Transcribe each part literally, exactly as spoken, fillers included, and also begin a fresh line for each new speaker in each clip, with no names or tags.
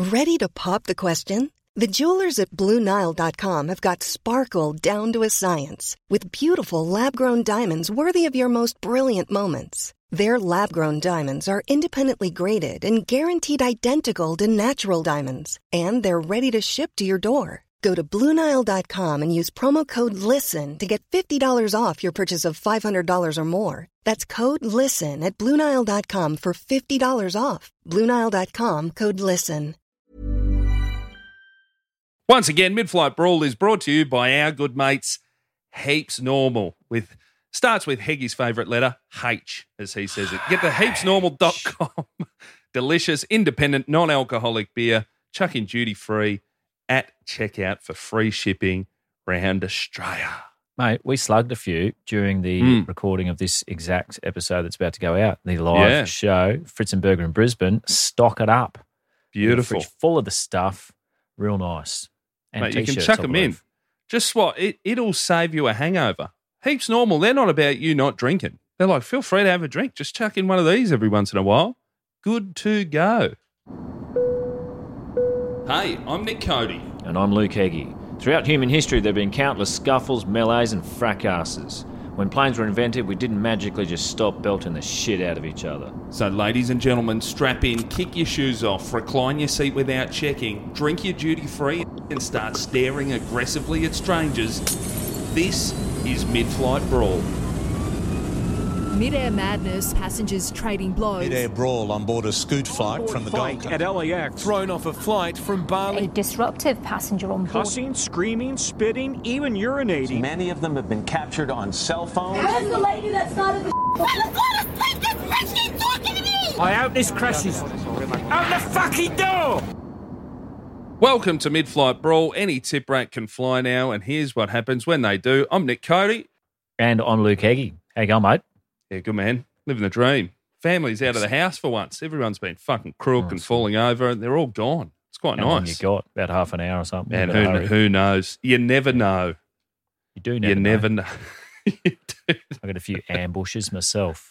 Ready to pop the question? The jewelers at Blue Nile dot com have got sparkle down to a science with beautiful lab-grown diamonds worthy of your most brilliant moments. Their lab-grown diamonds are independently graded and guaranteed identical to natural diamonds, and they're ready to ship to your door. Go to Blue Nile dot com and use promo code LISTEN to get fifty dollars off your purchase of five hundred dollars or more. That's code LISTEN at Blue Nile dot com for fifty dollars off. Blue Nile dot com, code LISTEN.
Once again, Mid-Flight Brawl is brought to you by our good mates, Heaps Normal. With starts with Heggy's favourite letter, H, as he says it. Get the heaps normal dot com. Delicious, independent, non-alcoholic beer. Chuck in duty-free at checkout for free shipping round Australia.
Mate, we slugged a few during the
Mm.
recording of this exact episode that's about to go out. The live
Yeah.
show, Fritzenberger in Brisbane. Stock it up.
Beautiful.
Fridge full of the stuff. Real nice. And
Mate, you can
t-shirts
chuck
on
them
the
in.
roof.
Just swat. It, it'll save you a hangover. Heaps Normal. They're not about you not drinking. They're like, feel free to have a drink. Just chuck in one of these every once in a while. Good to go. Hey, I'm Nick Cody.
And I'm Luke Heggie. Throughout human history, there have been countless scuffles, melees and fracasses. When planes were invented, we didn't magically just stop belting the shit out of each other.
So, ladies and gentlemen, strap in, kick your shoes off, recline your seat without checking, drink your duty-free and start staring aggressively at strangers. This is Mid-Flight Brawl.
Mid-air madness, passengers trading blows.
Mid-air brawl on board a scoot flight from the Gold Coast.
At L A X.
Thrown off a flight from
A
Bali.
disruptive passenger on board.
Cussing, screaming, spitting, even urinating.
Many of them have been captured on cell phones.
Where's the lady that started the
I hope this crashes. Open the fucking door!
Welcome to Mid-Flight Brawl. Any tip rat can fly now, and here's what happens when they do. I'm Nick Cody.
And I'm Luke Heggie. How you going, mate?
Yeah, good man. Living the dream. Family's out of the house for once. Everyone's been fucking crook
Nice.
and falling over, and they're all gone. It's quite
How long
nice.
you got? About half an hour or something.
Man,
Better
who,
hurry.
who knows? You never know.
You do never
you
know.
never know. You do.
I got a few ambushes myself.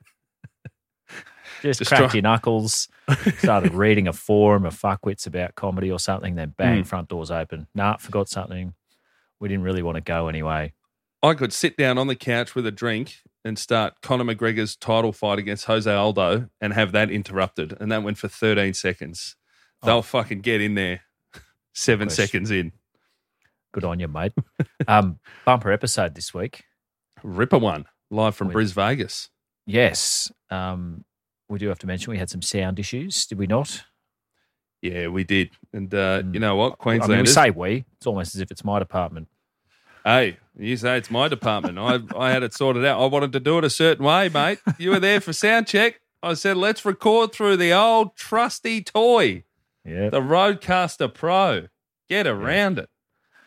Just,
Just
cracked
try-
your knuckles, started reading a forum of fuckwits about comedy or something, then bang,
Mm.
front doors open. Nah, forgot something. We didn't really want to go anyway.
I could sit down on the couch with a drink and start Conor McGregor's title fight against Jose Aldo and have that interrupted. And that went for thirteen seconds. They'll
Oh.
fucking get in there seven
Question.
seconds in.
Good on you, mate. um, bumper episode this week.
Ripper one, live from
With-
Bris Vegas.
Yes. Um, we do have to mention we had some sound issues, did we not?
Yeah, we did. And uh,
Mm.
you know what?
I mean, we
Queenslanders.
say we. It's almost as if it's my department.
Hey, you say it's my department. I I had it sorted out. I wanted to do it a certain way, mate. You were there for sound check. I said, let's record through the old trusty toy,
Yeah.
the Rodecaster Pro. Get around it.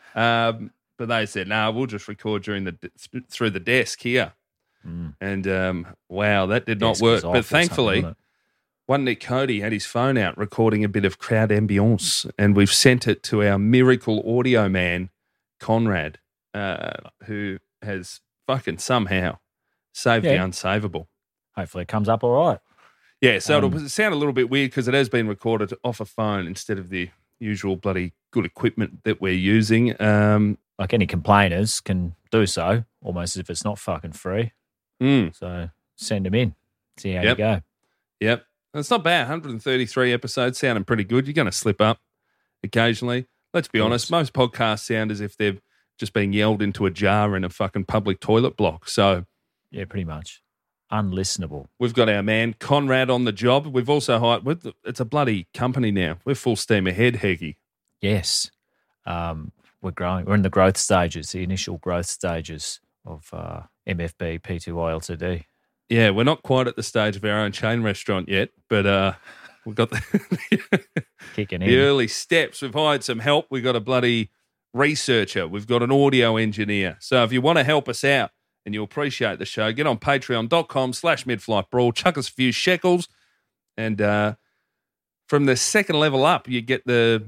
Um, but they said, no, nah, we'll just record during the th- through the desk here.
Mm.
And um, wow, that did not
Desk was
work.
off
But
or something,
thankfully,
wasn't it?
one Nick Cody had his phone out recording a bit of crowd ambience, and we've sent it to our miracle audio man, Conrad, uh, who has fucking somehow saved the
Yeah.
unsavable.
Hopefully it comes up all right.
Yeah, so
Um,
it'll sound a little bit weird because it has been recorded off a phone instead of the usual bloody good equipment that we're using. Um,
Like any complainers can do so, almost as if it's not fucking free.
mm,
So send them in. See how
Yep.
you go.
yep. It's not bad. one hundred thirty-three episodes sounding pretty good. You're going to slip up occasionally. Let's be
Of
honest.
course.
Most podcasts sound as if they've just been yelled into a jar in a fucking public toilet block. So
Yeah, pretty much. Unlistenable.
we've got our man Conrad on the job. We've also hired, with it's a bloody company now. We're full steam ahead, Heggie.
Yes. Um, we're growing. We're in the growth stages, the initial growth stages of uh, M F B P two I L T D.
Yeah, we're not quite at the stage of our own chain restaurant yet, but uh, we've got the,
Kicking
the
in.
early steps. We've hired some help. We've got a bloody researcher. We've got an audio engineer. So if you want to help us out and you appreciate the show, get on patreon.com slash midflightbrawl, chuck us a few shekels, and uh, from the second level up, you get the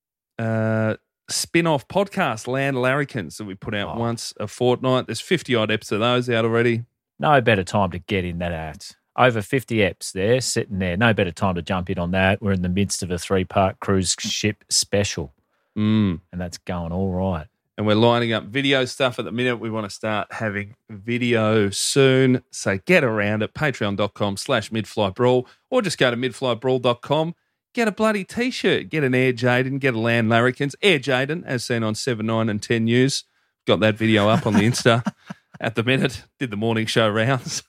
uh, spin-off podcast, Land Larrikins, that we put out
Oh.
once a fortnight. There's fifty-odd episodes of those out already.
No better time to get in that act Over fifty eps there, sitting there. No better time to jump in on that. We're in the midst of a three-part cruise ship special,
Mm.
and that's going all right.
And we're lining up video stuff at the minute. We want to start having video soon. So get around it, patreon.com slash midflight brawl, or just go to midflight brawl dot com. Get a bloody T-shirt. Get an Air Jaden. Get a Land Larrikins. Air Jaden, as seen on seven, nine and ten News. Got that video up on the Insta at the minute. Did the morning show rounds.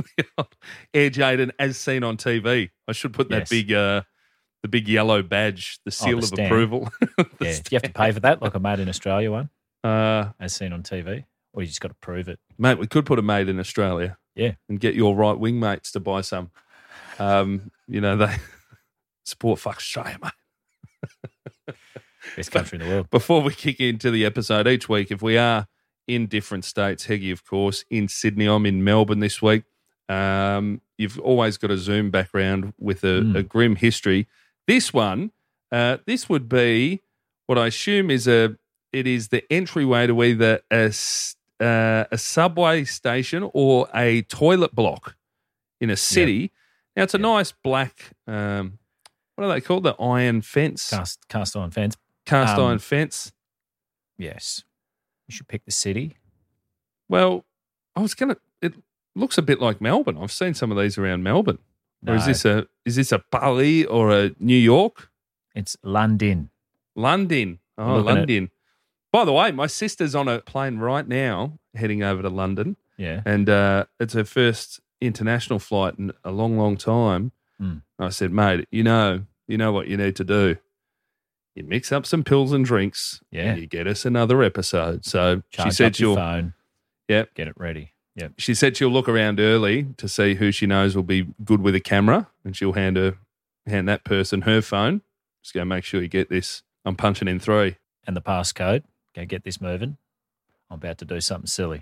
Air Jaden, as seen on T V. I should put that
Yes.
big... Uh, the big yellow badge, the seal
the
of
stand.
approval. The
Yeah.
stand.
Do you have to pay for that, like a Made in Australia one,
Uh,
as seen on T V? Or you just got to prove it?
mate, we could put a made in Australia.
Yeah.
And get your right wing mates to buy some. Um, you know, they support fuck Australia, mate.
Best country in the world.
Before we kick into the episode each week, if we are in different states, Heggie, of course, in Sydney, I'm in Melbourne this week. Um, you've always got a Zoom background with a,
Mm.
a grim history. This one, uh, this would be what I assume is a, it is the entryway to either a, s- uh, a subway station or a toilet block in a city. Now, it's a
Yep.
nice black, um, what are they called? The iron fence,
Cast, cast iron fence.
cast
um,
iron fence.
Yes. You should pick the city.
Well, I was going to, it looks a bit like Melbourne. I've seen some of these around Melbourne. Or is
No.
this a is this a Bali or a New York?
It's London.
London. Oh,
Looking at-
London. By the way, my sister's on a plane right now heading over to London,
Yeah.
and uh, it's her first international flight in a long, long time.
Mm.
I said, mate, you know, you know what you need to do. You mix up some pills and drinks,
Yeah.
and you get us another episode. So
Charge
she said
up your
she'll,
phone.
yep,
Get it ready. Yep.
she said she'll look around early to see who she knows will be good with a camera, and she'll hand her hand that person her phone. Just go make sure you get this. I'm punching in three.
And the passcode. Go get this moving. I'm about to do something silly.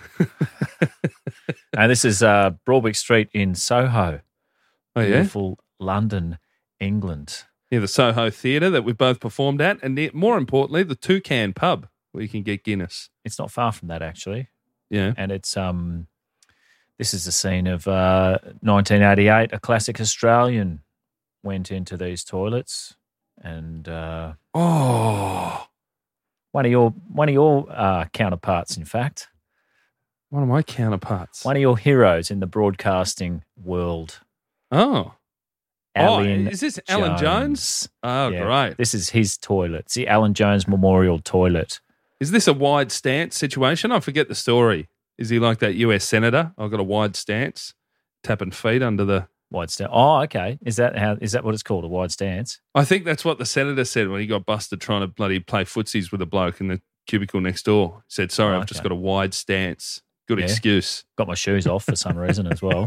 Now, this is uh, Broadwick Street in Soho.
Oh yeah,
Beautiful London, England.
yeah. The Soho Theatre that we both performed at, and the, more importantly, the Toucan Pub where you can get Guinness.
It's not far from that, actually.
Yeah,
And it's um, this is the scene of uh, nineteen eighty-eight. A classic Australian went into these toilets, and uh,
oh,
one of your one of your uh, counterparts, in fact,
one of my counterparts.
one of your heroes in the broadcasting world,
Oh,
Alan.
oh, is this Alan Jones? Oh,
Yeah.
great.
This is his toilet. It's the Alan Jones Memorial Toilet.
Is this a wide stance situation? I forget the story. Is he like that U S senator? I've got a wide stance, tapping feet under the.
Wide stance. Oh, okay. Is that how? Is that what it's called? A wide stance?
I think that's what the senator said when he got busted trying to bloody play footsies with a bloke in the cubicle next door. He said, "Sorry,
Oh,
I've just
okay.
got a wide stance." Good
Yeah.
excuse.
Got my shoes off for some reason as well.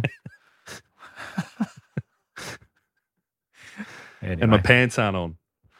Anyway,
And my pants aren't on.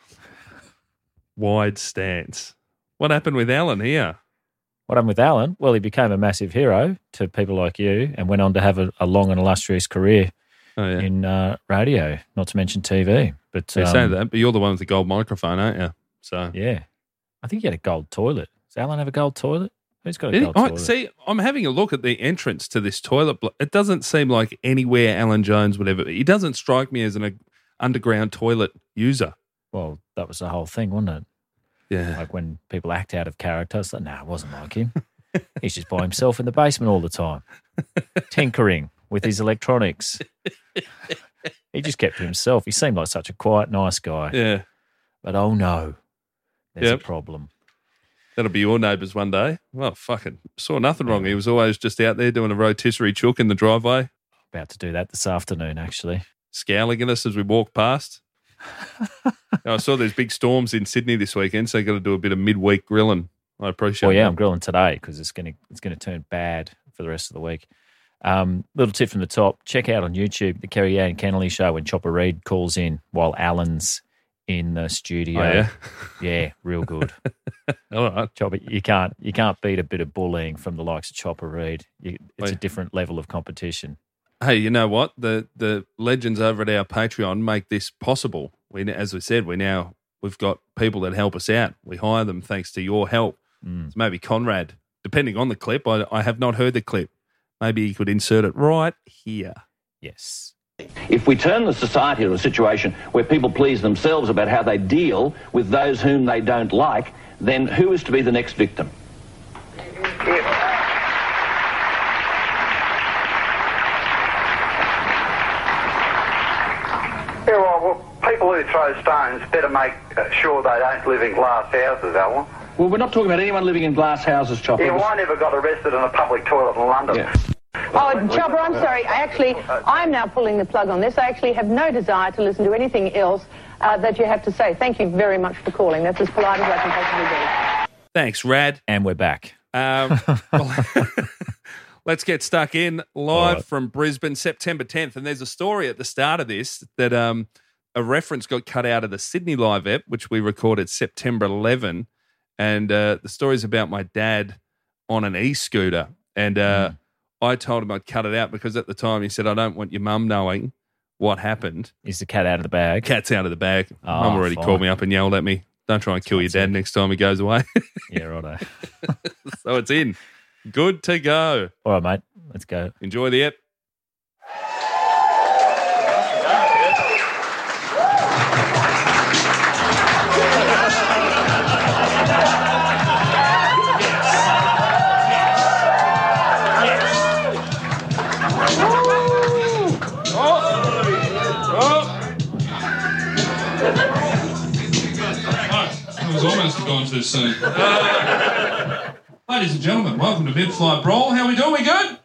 Wide stance. What happened with Alan here?
what happened with Alan? Well, he became a massive hero to people like you, and went on to have a, a long and illustrious career
Oh yeah,
in uh, radio, not to mention T V. But
you
um,
say that, but you're the one with the gold microphone, aren't you? So
yeah, I think he had a gold toilet. Does Alan have a gold toilet? Who's got a
Did he-
gold
oh,
toilet?
see, I'm having a look at the entrance to this toilet block. It doesn't seem like anywhere Alan Jones would ever. He doesn't strike me as an uh, underground toilet user.
Well, that was the whole thing, wasn't it?
Yeah,
Like when people act out of character, it's like, nah, it wasn't like him. He's just by himself in the basement all the time, tinkering with his electronics. He just kept to himself. He seemed like such a quiet, nice guy.
yeah.
But oh no, there's
Yep.
a problem.
That'll be your neighbours one day. Well, fucking saw nothing wrong. He was always just out there doing a rotisserie chook in the driveway,
About to do that this afternoon, actually.
scowling at us as we walk past. I saw there's big storms in Sydney this weekend, so you got to do a bit of midweek grilling. I appreciate
Well, yeah,
that.
I'm grilling today because it's going to it's going to turn bad for the rest of the week. Um, little tip from the top: check out on YouTube the Kerry Ann Kennelly show when Chopper Reed calls in while Alan's in the studio.
Oh, yeah?
Yeah, real good.
All right.
Chopper, you can't you can't beat a bit of bullying from the likes of Chopper Reed. You, it's a
Wait.
different level of competition.
Hey, you know what? The the legends over at our Patreon make this possible. We, as we said, we now we've got people that help us out. We hire them thanks to your help.
Mm.
So maybe Conrad, depending on the clip. I, I have not heard the clip. Maybe he could insert it right here.
Yes.
If we turn the society to a situation where people please themselves about how they deal with those whom they don't like, then who is to be the next victim?
Yeah, well, well, people who throw stones better make uh, sure they don't live in glass houses, Alan.
Well, we're not talking about anyone living in glass houses, Chopper.
Yeah, well, I never got arrested in a public toilet in London.
Yeah.
Oh, Chopper, I'm sorry. I actually, I'm now pulling the plug on this. I actually have no desire to listen to anything else uh, that you have to say. Thank you very much for calling. That's as polite as I can possibly be.
Thanks, Rad.
And we're back.
Um, well, let's get stuck in live
right.
from Brisbane, September tenth. And there's a story at the start of this that um, a reference got cut out of the Sydney Live ep, which we recorded September eleventh. And uh, the story's about my dad on an e-scooter. And uh, mm. I told him I'd cut it out because at the time he said, I don't want your mum knowing what happened.
Is the cat out of the bag?
Cat's out of the bag.
Oh,
Mum already
fine.
called me up and yelled at me. Don't try and kill your dad next time he goes away.
Yeah, righto.
So it's in. Good to go.
All right, mate. Let's go.
Enjoy the ep.
Almost gone too soon. Uh, ladies and gentlemen, welcome to Mid-Flight Brawl. How we doing? We good?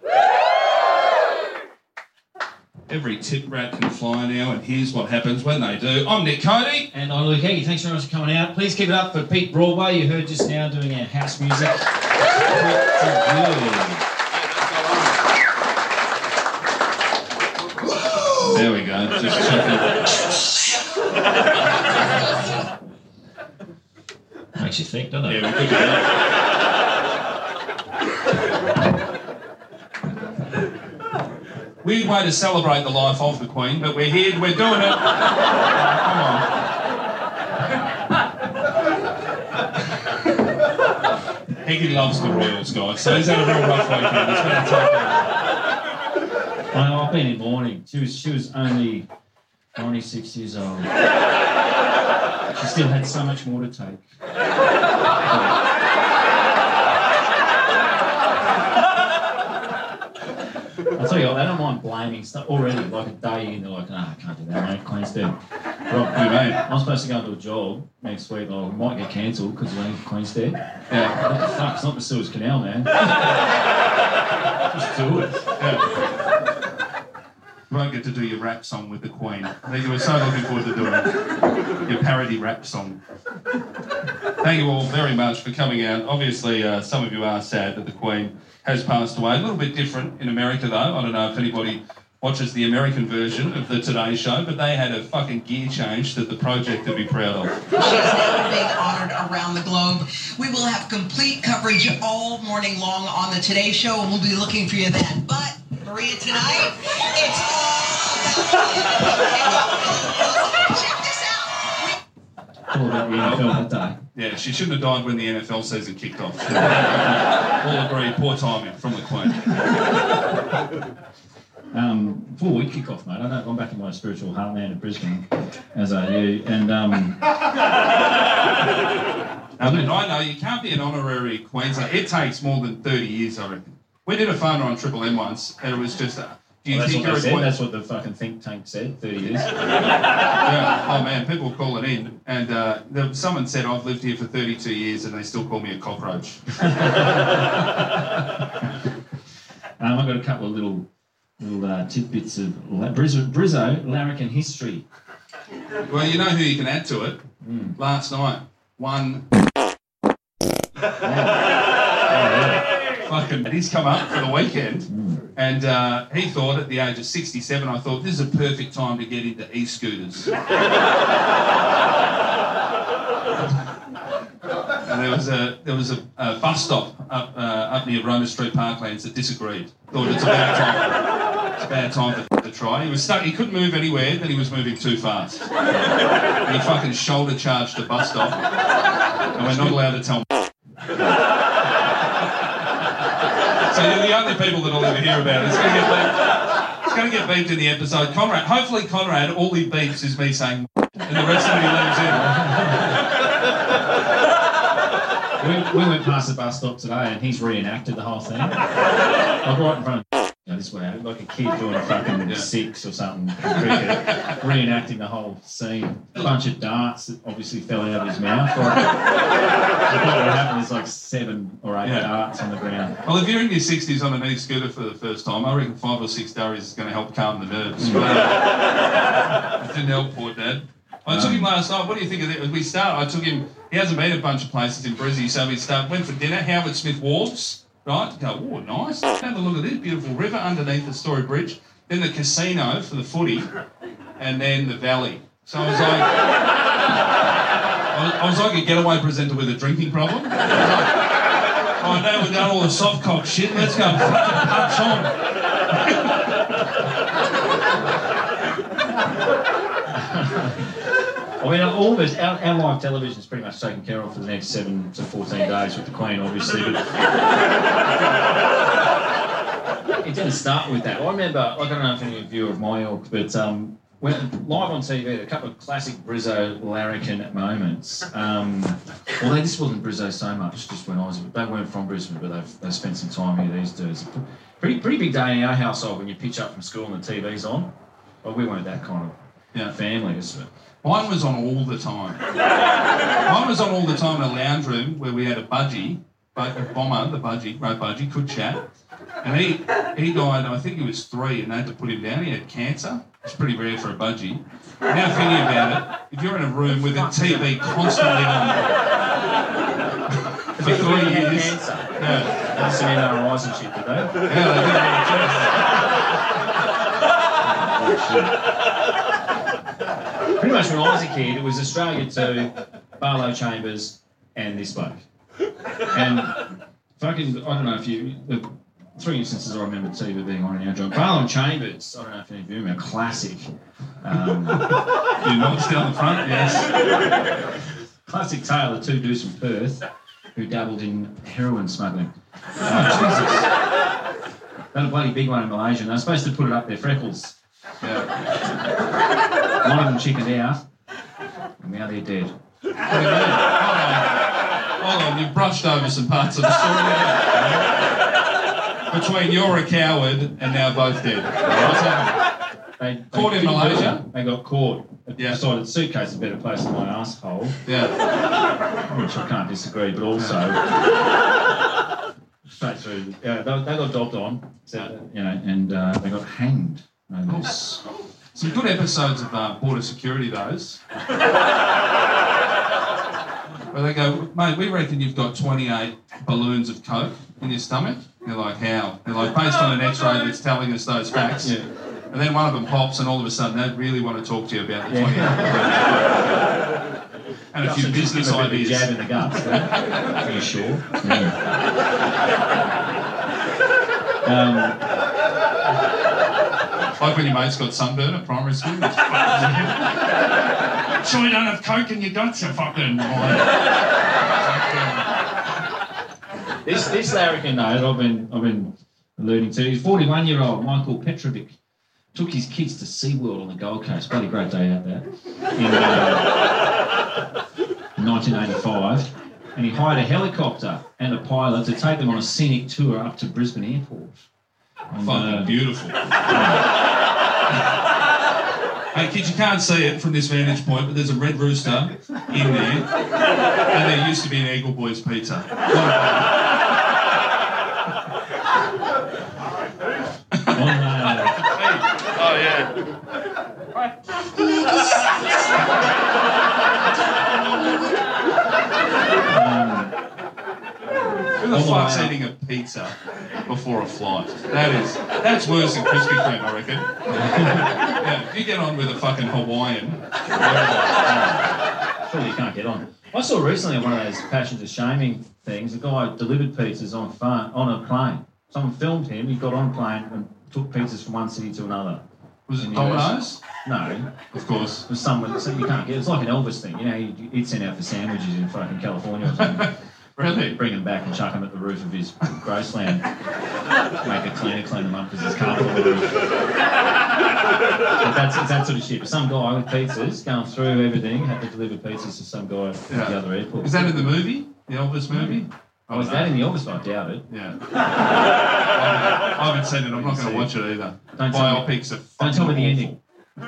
Every tit rat can fly now, and here's what happens when they do. I'm Nick Cody.
And I'm Luke Heggie. Thanks very much for coming out. Please keep it up for Pete Broadway. You heard just now doing our house music.
There we go. Just checking.
Makes you think, doesn't it?
Yeah, we could do that. Weird way to celebrate the life of the Queen, but we're here, we're doing it. Come on. Heggie loves the Royals, guys, so he's had a real rough weekend. He's going to take that.
I know, I've been in mourning. She was, she was only ninety-six years old. She still had so much more to take. I'll tell you what, I don't mind blaming stuff already, like a day in, they're like, no, I can't do that, mate, Queen's dead. Well, mate, I'm supposed to go into a job next week, oh, we might get cancelled because we ain't Queen's dead. Yeah. What the fuck, it's not the Suez Canal, man. Just do it.
Yeah. You won't get to do your rap song with the Queen. I think you were so looking forward to doing it. Your parody rap song. Thank you all very much for coming out. Obviously, uh, some of you are sad that the Queen has passed away. A little bit different in America, though. I don't know if anybody watches the American version of the Today Show, but they had a fucking gear change that the Project would be proud of.
She is now being honoured around the globe. We will have complete coverage all morning long on the Today Show, and we'll be looking for you then. But, Maria, tonight, it's all about you. Check this out.
All about the N F L that day.
Yeah, she shouldn't have died when the N F L season kicked off. All agree, poor timing from the Queen.
Um, before we kick off, mate, I know I'm back in my spiritual heartland of Brisbane, as are you, and um...
I mean, I know, you can't be an honorary Queenslander. It takes more than thirty years, I reckon. We did a phone on Triple M once, and it was just... Uh, do you
well, that's,
think
what
you're a
said.
Queen?
That's what the fucking think tank said, thirty years.
Yeah. Oh, man, people were calling in, and uh, there, someone said, I've lived here for thirty-two years, and they still call me a cockroach.
um, I've got a couple of little... little uh, tidbits of La- Brizzo, Brizzo larrikin history.
Well, you know who you can add to it? Mm. Last night, one... Fucking... He's come up for the weekend, mm. and uh, he thought at the age of sixty-seven, I thought, this is a perfect time to get into e-scooters. And there was a there was a, a bus stop up uh, up near Roma Street Parklands that disagreed. Thought it's about time. It's about time to, to try. He was stuck. He couldn't move anywhere. Then he was moving too fast. And he fucking shoulder charged the bus stop, and we're not allowed to tell. So you're the only people that'll ever hear about it. It's going to get It's going to get beeped in the episode. Conrad, hopefully Conrad, all he beeps is me saying and the rest of it he leaves in.
we, we went past the bus stop today and he's reenacted the whole thing. Like right in front of you know, this way, like a kid doing a fucking yeah. six or something, cricket, reenacting the whole scene. A bunch of darts that obviously fell out of his mouth. Like, what happened is like seven or eight yeah. darts on the ground.
Well, if you're in your sixties on an e-scooter for the first time, I reckon five or six durries is going to help calm the nerves. It didn't help, poor Dad. I took him last night. What do you think of it? As we start, I took him. He hasn't been a bunch of places in Brizzy, so we start went for dinner. Howard Smith Wharves, right? Go, oh, nice. Have a look at this beautiful river underneath the Story Bridge. Then the casino for the footy, and then the valley. So I was like, I was, I was like a getaway presenter with a drinking problem. I was like, oh, now we've done all the soft cock shit. Let's go fucking punch on.
I mean, all of us, our, our live television is pretty much taken care of for the next seven to fourteen days with the Queen, obviously. But it didn't start with that. I remember, like, I don't know if any of you are of my ilk, but um, when live on T V, a couple of classic Brizzo larrikin moments. Um, although this wasn't Brizzo so much, just when I was, they weren't from Brisbane, but they've, they've spent some time here, these dudes. Pretty, pretty big day in our household when you pitch up from school and the T V's on. Well, we weren't that kind of yeah. family. But
mine was on all the time. Mine was on all the time in a lounge room where we had a budgie, a bomber, the budgie, great budgie, could chat. And he he died, I think he was three, and they had to put him down. He had cancer. It's pretty rare for a budgie. Now thinking about it, if you're in a room with a T V constantly on for three years...
Cancer. Yeah. That's some M R Is and shit, did they?
Yeah, they did.
Pretty much when I was a kid, it was Australia two, Barlow Chambers, and this bloke. And fucking, I don't know if you... The three instances I remember T V being on in our job. Barlow Chambers, I don't know if any of you remember, classic. Um,
you nods down the front, yes.
Classic tale of two dudes from Perth who dabbled in heroin smuggling. Oh, Jesus. They had a bloody big one in Malaysia, and they were supposed to put it up their freckles. Yeah. One of them chickened out, and now they're dead.
What do you mean? Hold on. Hold on, you've brushed over some parts of the story. Between you're a coward and now both dead. What's happened?
They, they
caught in Malaysia?
They got caught.
Yeah.
Decided the suitcase is a better place than my asshole.
Yeah.
Which I can't disagree, but also straight through. Yeah, they, they got dobbed on, so, you know, and uh, they got hanged. No less.
Some good episodes of uh, Border Security, those. Where they go, mate, we reckon you've got twenty-eight balloons of coke in your stomach. They're like, how? They're like, based on an X-ray that's telling us those facts.
Yeah.
And then one of them pops, and all of a sudden they really want to talk to you about the
yeah.
twenty-eight. And a few business ideas.
A jab in the guts. Are you sure? Yeah. um,
like when your mate's got sunburn at primary school.
Sure you don't have coke in your guts, you fucking...
This this larrikin note I've been I've been alluding to. He's forty-one-year-old Michael Petrovic took his kids to SeaWorld on the Gold Coast. Bloody great day out there. In uh, nineteen eighty-five, and he hired a helicopter and a pilot to take them on a scenic tour up to Brisbane Airport.
And, fucking uh, beautiful. Hey kids, you can't see it from this vantage point, but there's a Red Rooster in there, and there used to be an Eagle Boys pizza.
On, uh,
oh yeah.
um,
Who the fuck's eating a pizza before a flight? That is, that's worse than Krispy Kreme, I reckon. Yeah, if you get on with a fucking Hawaiian.
Surely you can't get on. I saw recently on one of those Passions of Shaming things, a guy delivered pizzas on a phone, on a plane. Someone filmed him, he got on a plane and took pizzas from one city to another.
Was it Domino's?
No.
Of course.
It was someone, so you can't get, it's like an Elvis thing, you know, he'd send out for sandwiches in fucking California or something.
Really?
Bring him back and chuck him at the roof of his Graceland. Make a cleaner clean him up because there's carpet on the roof. But that's, it's that sort of shit. But some guy with pizzas going through everything had to deliver pizzas to some guy at
Yeah.
the other airport.
Is that in the movie? The Elvis movie?
Oh, is that in the Elvis? I doubt it.
Yeah. I haven't seen it. I'm not going to watch it either.
Don't tell me-
Biopics are
Don't tell me the
fucking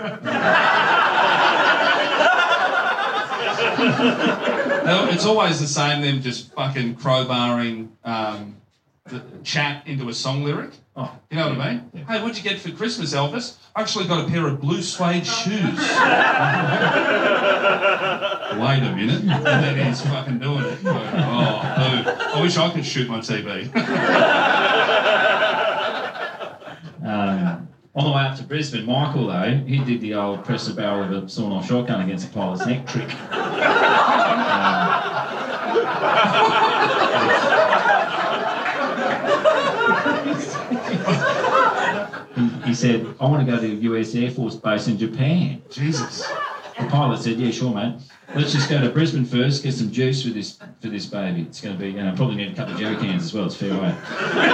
ending.
No, it's always the same, them just fucking crowbarring um, the chat into a song lyric.
Oh,
you know what I mean? Yeah. Hey, what'd you get for Christmas, Elvis? I actually got a pair of blue suede shoes. Wait a minute. And then he's fucking doing it. Oh, dude. I wish I could shoot my T V.
Um, on the way up to Brisbane, Michael, though, he did the old press the barrel of a sawn-off shotgun against a pilot's neck trick. he, he said, I want to go to the U S Air Force base in Japan.
Jesus.
The pilot said, yeah, sure, mate. Let's just go to Brisbane first, get some juice for this for this baby. It's going to be, you know, probably need a couple of jerry cans as well. It's fair way.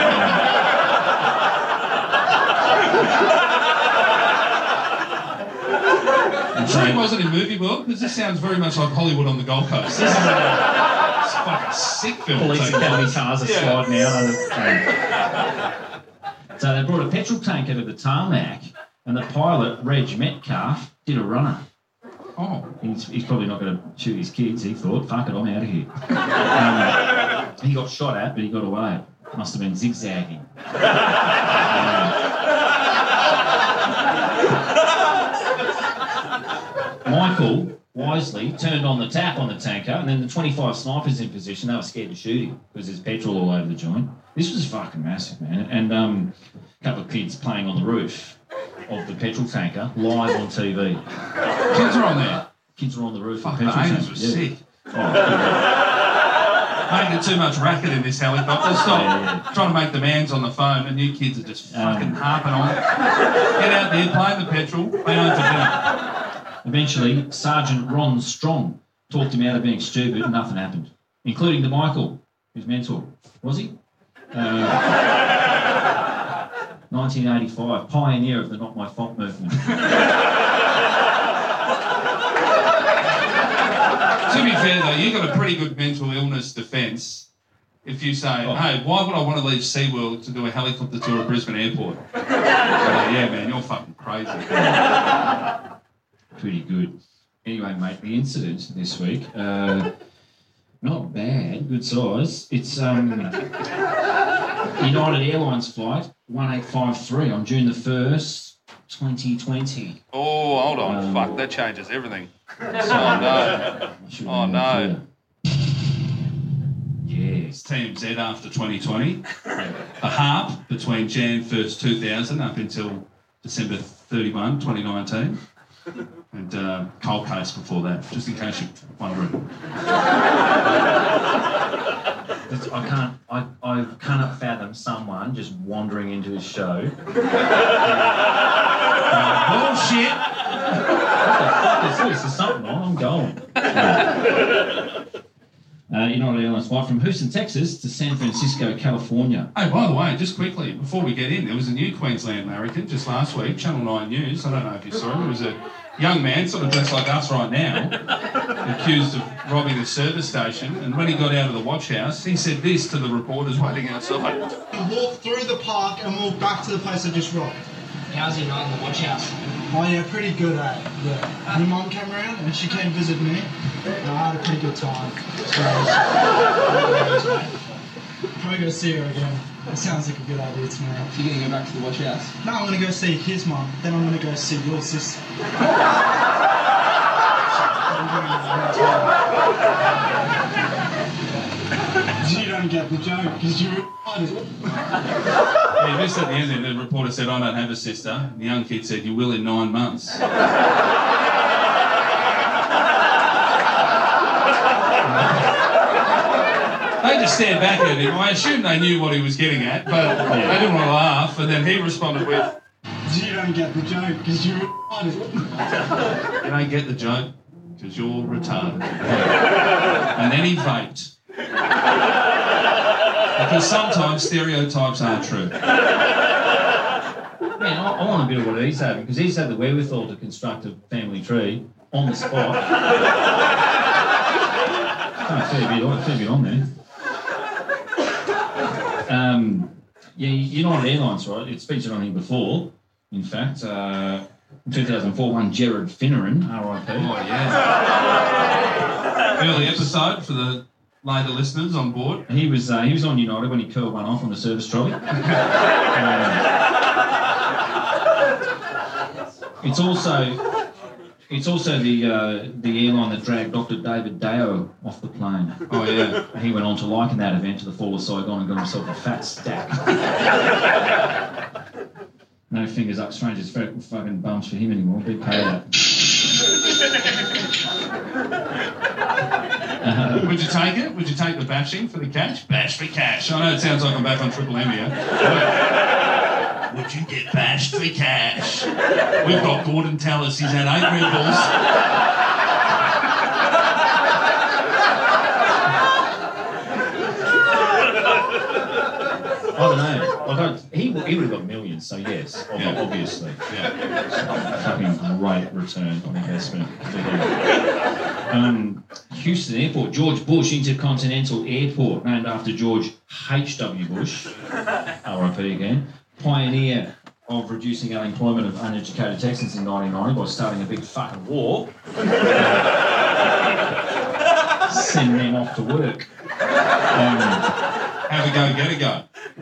I'm sure he wasn't in movie world, because this sounds very much like Hollywood on the Gold Coast. This is a, it's a fucking sick film.
Police Academy cars are
Yeah.
sliding out under the tank. So they brought a petrol tanker to the tarmac, and the pilot, Reg Metcalf, did a runner.
Oh.
He's, he's probably not going to shoot his kids, he thought. Fuck it, I'm out of here. Um, he got shot at, but he got away. Must have been zigzagging. Michael wisely turned on the tap on the tanker, and then the twenty-five snipers in position, they were scared to shoot him because there's petrol all over the joint. This was fucking massive, man. And um, a couple of kids playing on the roof of the petrol tanker, live on T V.
Kids are on there?
Kids are on the roof
Fuck,
of
the
the petrol
aliens
tanker.
were sick.
Oh,
Making too much racket in this helicopter. Stop
Yeah, yeah.
trying to make demands on the phone, and you kids are just
Um,
fucking harping on. Get out there, play the petrol, pay home for dinner.
Eventually, Sergeant Ron Strong talked him out of being stupid and nothing happened, including to Michael, his mentor. Was he? Uh, nineteen eighty-five, pioneer of the Not My Fault movement.
To be fair, though, you got a pretty good mental illness defence if you say,
Oh.
hey, why would I want to leave SeaWorld to do a helicopter tour of Brisbane Airport? So, yeah, man, you're fucking crazy.
Pretty good. Anyway, mate, the incident this week, uh, not bad, good size. It's um, United Airlines flight one eight five three on June the first, twenty twenty.
Oh, hold on.
Um,
Fuck, that changes everything. Oh, no.
Should
Oh,
be
no.
clear. Yes.
Team Z after twenty twenty. A harp between January first, two thousand up until December thirty-first, twenty nineteen. And uh, cold case before that, just in case you're wondering.
It's- I can't. I, I cannot fathom someone just wandering into his show.
Bullshit!
What the fuck is this? There's something on. I'm going. Uh, United Airlines flight from Houston, Texas to San Francisco, California.
Hey, by the way, just quickly, before we get in, there was a new Queensland larrikin just last week, Channel nine News. I don't know if you saw him. It was a young man, sort of dressed like us right now, accused of robbing a service station. And when he got out of the watch house, he said this to the reporters waiting outside.
Walk through the park and walk back to the place I just robbed. How's he running the watch house? Oh yeah, pretty good at it. Yeah. My mum came around and she came visit me. And I had a pretty good time. So, probably go see her again. It sounds like a good idea to me. So you're gonna go back to the watch house? No, I'm gonna go see his mum. Then I'm gonna go see your sister. You don't get the joke because you retarded.
He missed at the end, and the reporter said, I don't have a sister. And the young kid said, you will in nine months. They just stared back at him. I assume they knew what he was getting at, but they didn't want to laugh. And then he responded with,
You don't get the joke because you're retarded.
you don't get the joke because you're retarded. And then he vaped. Because sometimes stereotypes are true.
Man, I, I want a bit of what he's having, because he's had the wherewithal to construct a family tree on the spot. Oh, a fair bit, a fair bit on there. Um, yeah, United Airlines, right? It's featured on here before. In fact, uh, in two thousand four, one Gerard Finneran, R I P.
Oh, yeah. Early episode for the later listeners on board.
He was uh, he was on United when he curled one off on the service trolley. um, it's also it's also the uh, the airline that dragged Doctor David Deo off the plane.
Oh yeah.
And he went on to liken that event to the fall of Saigon and got himself a fat stack. No fingers up, strangers fucking bums for him anymore. Big payout.
Uh, Would you take it? Would you take the bashing for the cash? Bash for cash. I know it sounds like I'm back on Triple M here. Would you get bashed for cash? We've got Gordon Tallis. He's had eight Red Bulls.
I don't know. Like I, he, he would have got millions, so yes,
Yeah.
obviously.
Yeah.
Fucking great return on investment for him. Um, Houston Airport, George Bush Intercontinental Airport, named after George H W Bush, R I P again, pioneer of reducing unemployment of uneducated Texans in nineteen ninety by starting a big fucking war. Send them off to work. Um,
Have a go, get a go.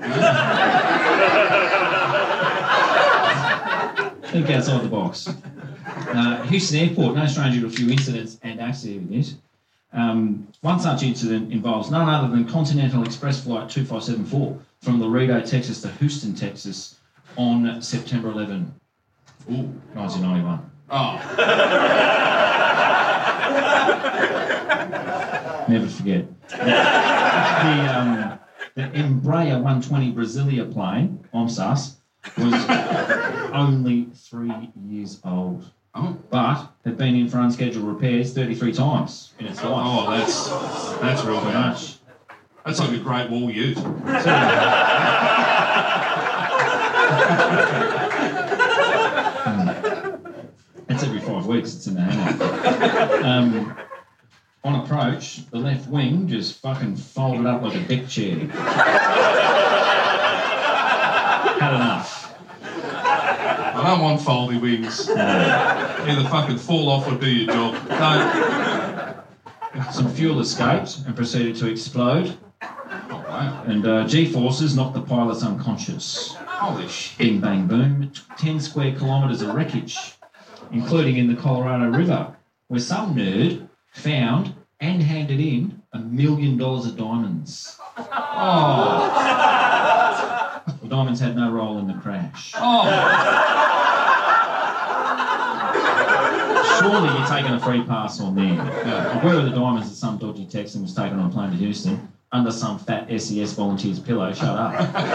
Think outside the box. Uh, Houston Airport, no stranger to a few incidents and accidents. Um, one such incident involves none other than Continental Express Flight two five seven four from Laredo, Texas to Houston, Texas on September eleventh, Ooh, nineteen ninety-one.
Oh.
Never forget. The, um, the Embraer one twenty Brasilia plane, O M S A S, was only three years old.
Oh.
But had been in for unscheduled repairs thirty-three times in its life.
Oh, that's that's real
Very
bad.
much.
That's like a Great Wall Ute.
That's every five weeks it's in the hangar. Um, on approach, the left wing just fucking folded up like a deck chair. Had enough.
I don't want foldy wings. Either fucking fall off or do your job. Don't.
Some fuel escaped and proceeded to explode.
Oh, wow.
And uh, G-forces knocked the pilots unconscious.
Holy shit.
Bing, bang, boom. It took ten square kilometres of wreckage, including in the Colorado River, where some nerd found and handed in a million dollars of diamonds.
Oh.
The diamonds had no role in the crash.
Oh.
Surely you're taking a free pass on there. Yeah. Where are the diamonds that some dodgy Texan was taken on a plane to Houston under some fat S E S volunteer's pillow? Shut up.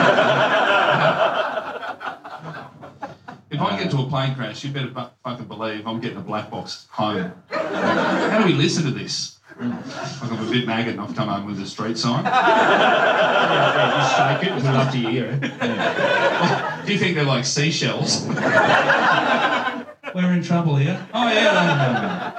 If I get to a plane crash, you better bu- fucking believe I'm getting a black box home. How do we listen to this? Like I'm a bit maggot and I've come home with a street sign.
Yeah, just shake it, we'd love to hear it. Yeah.
Do you think they're like seashells? We're in trouble here. Oh, yeah.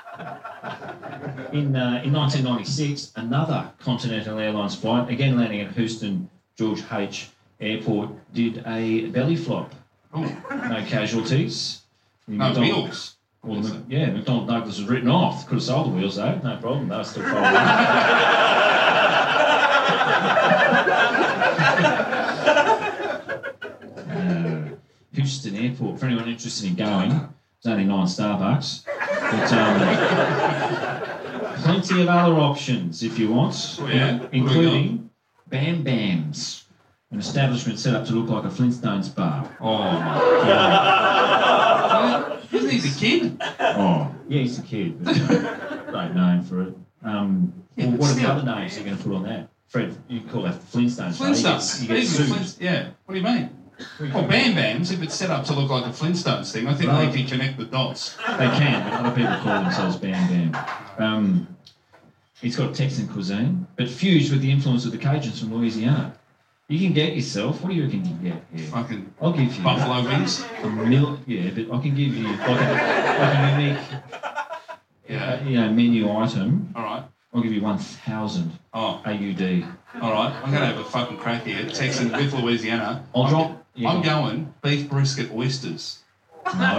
In, uh, in nineteen ninety-six, another Continental Airlines flight, again landing at Houston George H. Airport, did a belly flop.
Ooh.
No casualties.
No wheels.
Well, the, yeah, McDonnell Douglas was written off. Could have sold the wheels though, no problem. They were still folding. uh, Houston Airport, for anyone interested in going, it's only nine Starbucks. But um, plenty of other options if you want,
Oh, yeah.
including Bam Bams, an establishment set up to look like a Flintstones bar.
Oh, my God. Isn't he the kid?
Oh, yeah, he's a kid. But, you know, great name for it. Um,
Yeah,
well,
but
what are the
still.
other names you're going to put on that? Fred, you call that Flintstones. right?
Flintstones.
You get, you
These
get
are
sued.
Flintst- yeah. What do you mean? Well, Bam Bams, if it's set up to look like a Flintstones thing, I think
Right.
they can connect the dots.
They can, but other people call themselves Bam Bam. Um, It's got Texan cuisine, but fused with the influence of the Cajuns from Louisiana. You can get yourself. What do you reckon you can get here?
Fucking
I'll give you
buffalo wings.
A mil, yeah, but I can give you like a, like a unique,
yeah,
uh, you know, menu item.
All right.
I'll give you one thousand.
Oh.
A U D.
All right. I'm gonna have a fucking crack here. Texan with Louisiana.
I'll
I'm,
drop. Yeah.
I'm going beef brisket oysters.
No. no,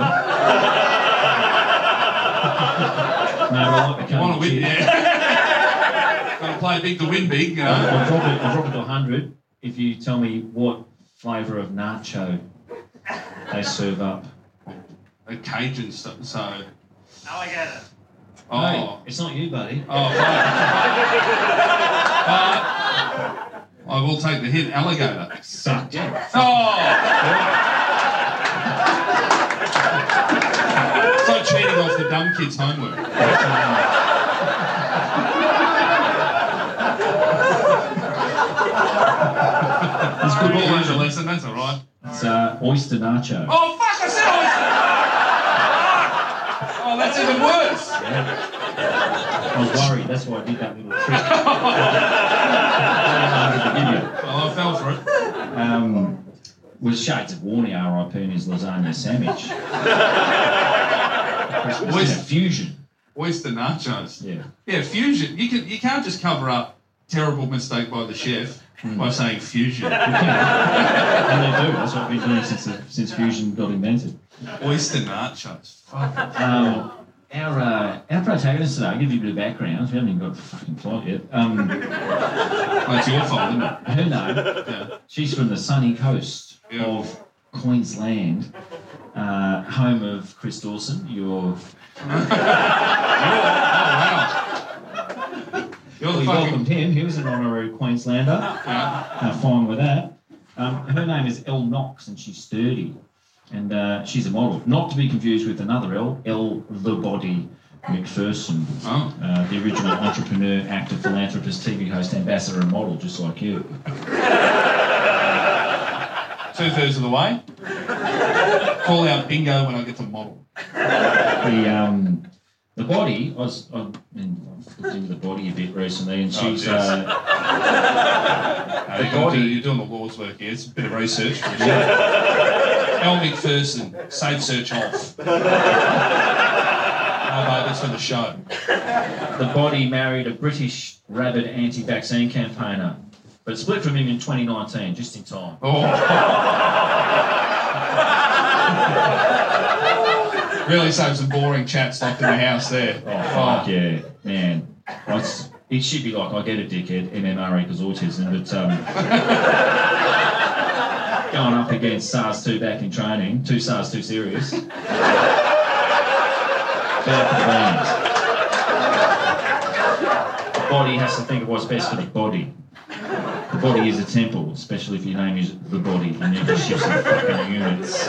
I like the
You want to win? Yeah. Got to play big to win big, you know.
I'll drop it. I'll drop it to a hundred if you tell me what flavour of nacho they serve up.
A Cajun stuff. So.
Alligator.
Oh,
hey, it's not you, buddy.
Oh, fuck. uh, I will take the hit. Alligator.
Suck, yeah.
Oh. It's like cheating off the dumb kids' homework. It's good. We'll learn the lesson. That's all right.
It's uh, oyster nacho.
Oh fuck! I said oyster. Oh, that's even worse.
Yeah. I was worried. That's why I did that little trick.
Well, I fell for it.
Um, with shades of warning, R I P in his lasagna sandwich. Oyster fusion.
Oyster nachos.
Yeah.
Yeah, fusion. You can. You can't just cover up terrible mistake by the chef mm. by saying fusion. You can.
And they do. That's what we've been doing since the, since fusion got invented.
Oyster nachos. Fuck.
Um, our uh, our protagonist today, I'll give you a bit of background. We haven't even got the fucking plot yet. Um,
well, it's your fault, isn't it?
Her name.
Yeah. She's
from the sunny coast
yeah.
of Queensland, uh, home of Chris Dawson. Your
oh, wow. You're
we
fucking...
welcomed him. He was an honorary Queenslander.
Yeah.
Uh, fine with that. Um, her name is Elle Knox, and she's thirty. And uh, she's a model, not to be confused with another Elle, Elle the Body McPherson,
oh.
uh, the original entrepreneur, actor, philanthropist, T V host, ambassador, and model, just like you.
Two thirds of the way. Call out bingo when I get to model.
The um, the body, I was I mean, I've looked into the body a bit recently, and she's.
Oh, yes.
uh,
no,
the
you're,
body,
doing, you're doing the Lord's work here. It's a bit of research. For sure. Elle McPherson, save search off. Oh, babe, it's for the show.
The body married a British rabid anti-vaccine campaigner, but split from him in twenty nineteen, just in time.
Oh. Really saved some boring chats locked in the house there.
Oh, fuck oh. yeah, man. It's, it should be like, I get it, dickhead, M M R equals autism, but um, going up against SARS two back in training, two SARS two serious. Bad for the brains. The body has to think of what's best for the body. The body is a temple, especially if your name is the body and you just shift some fucking units.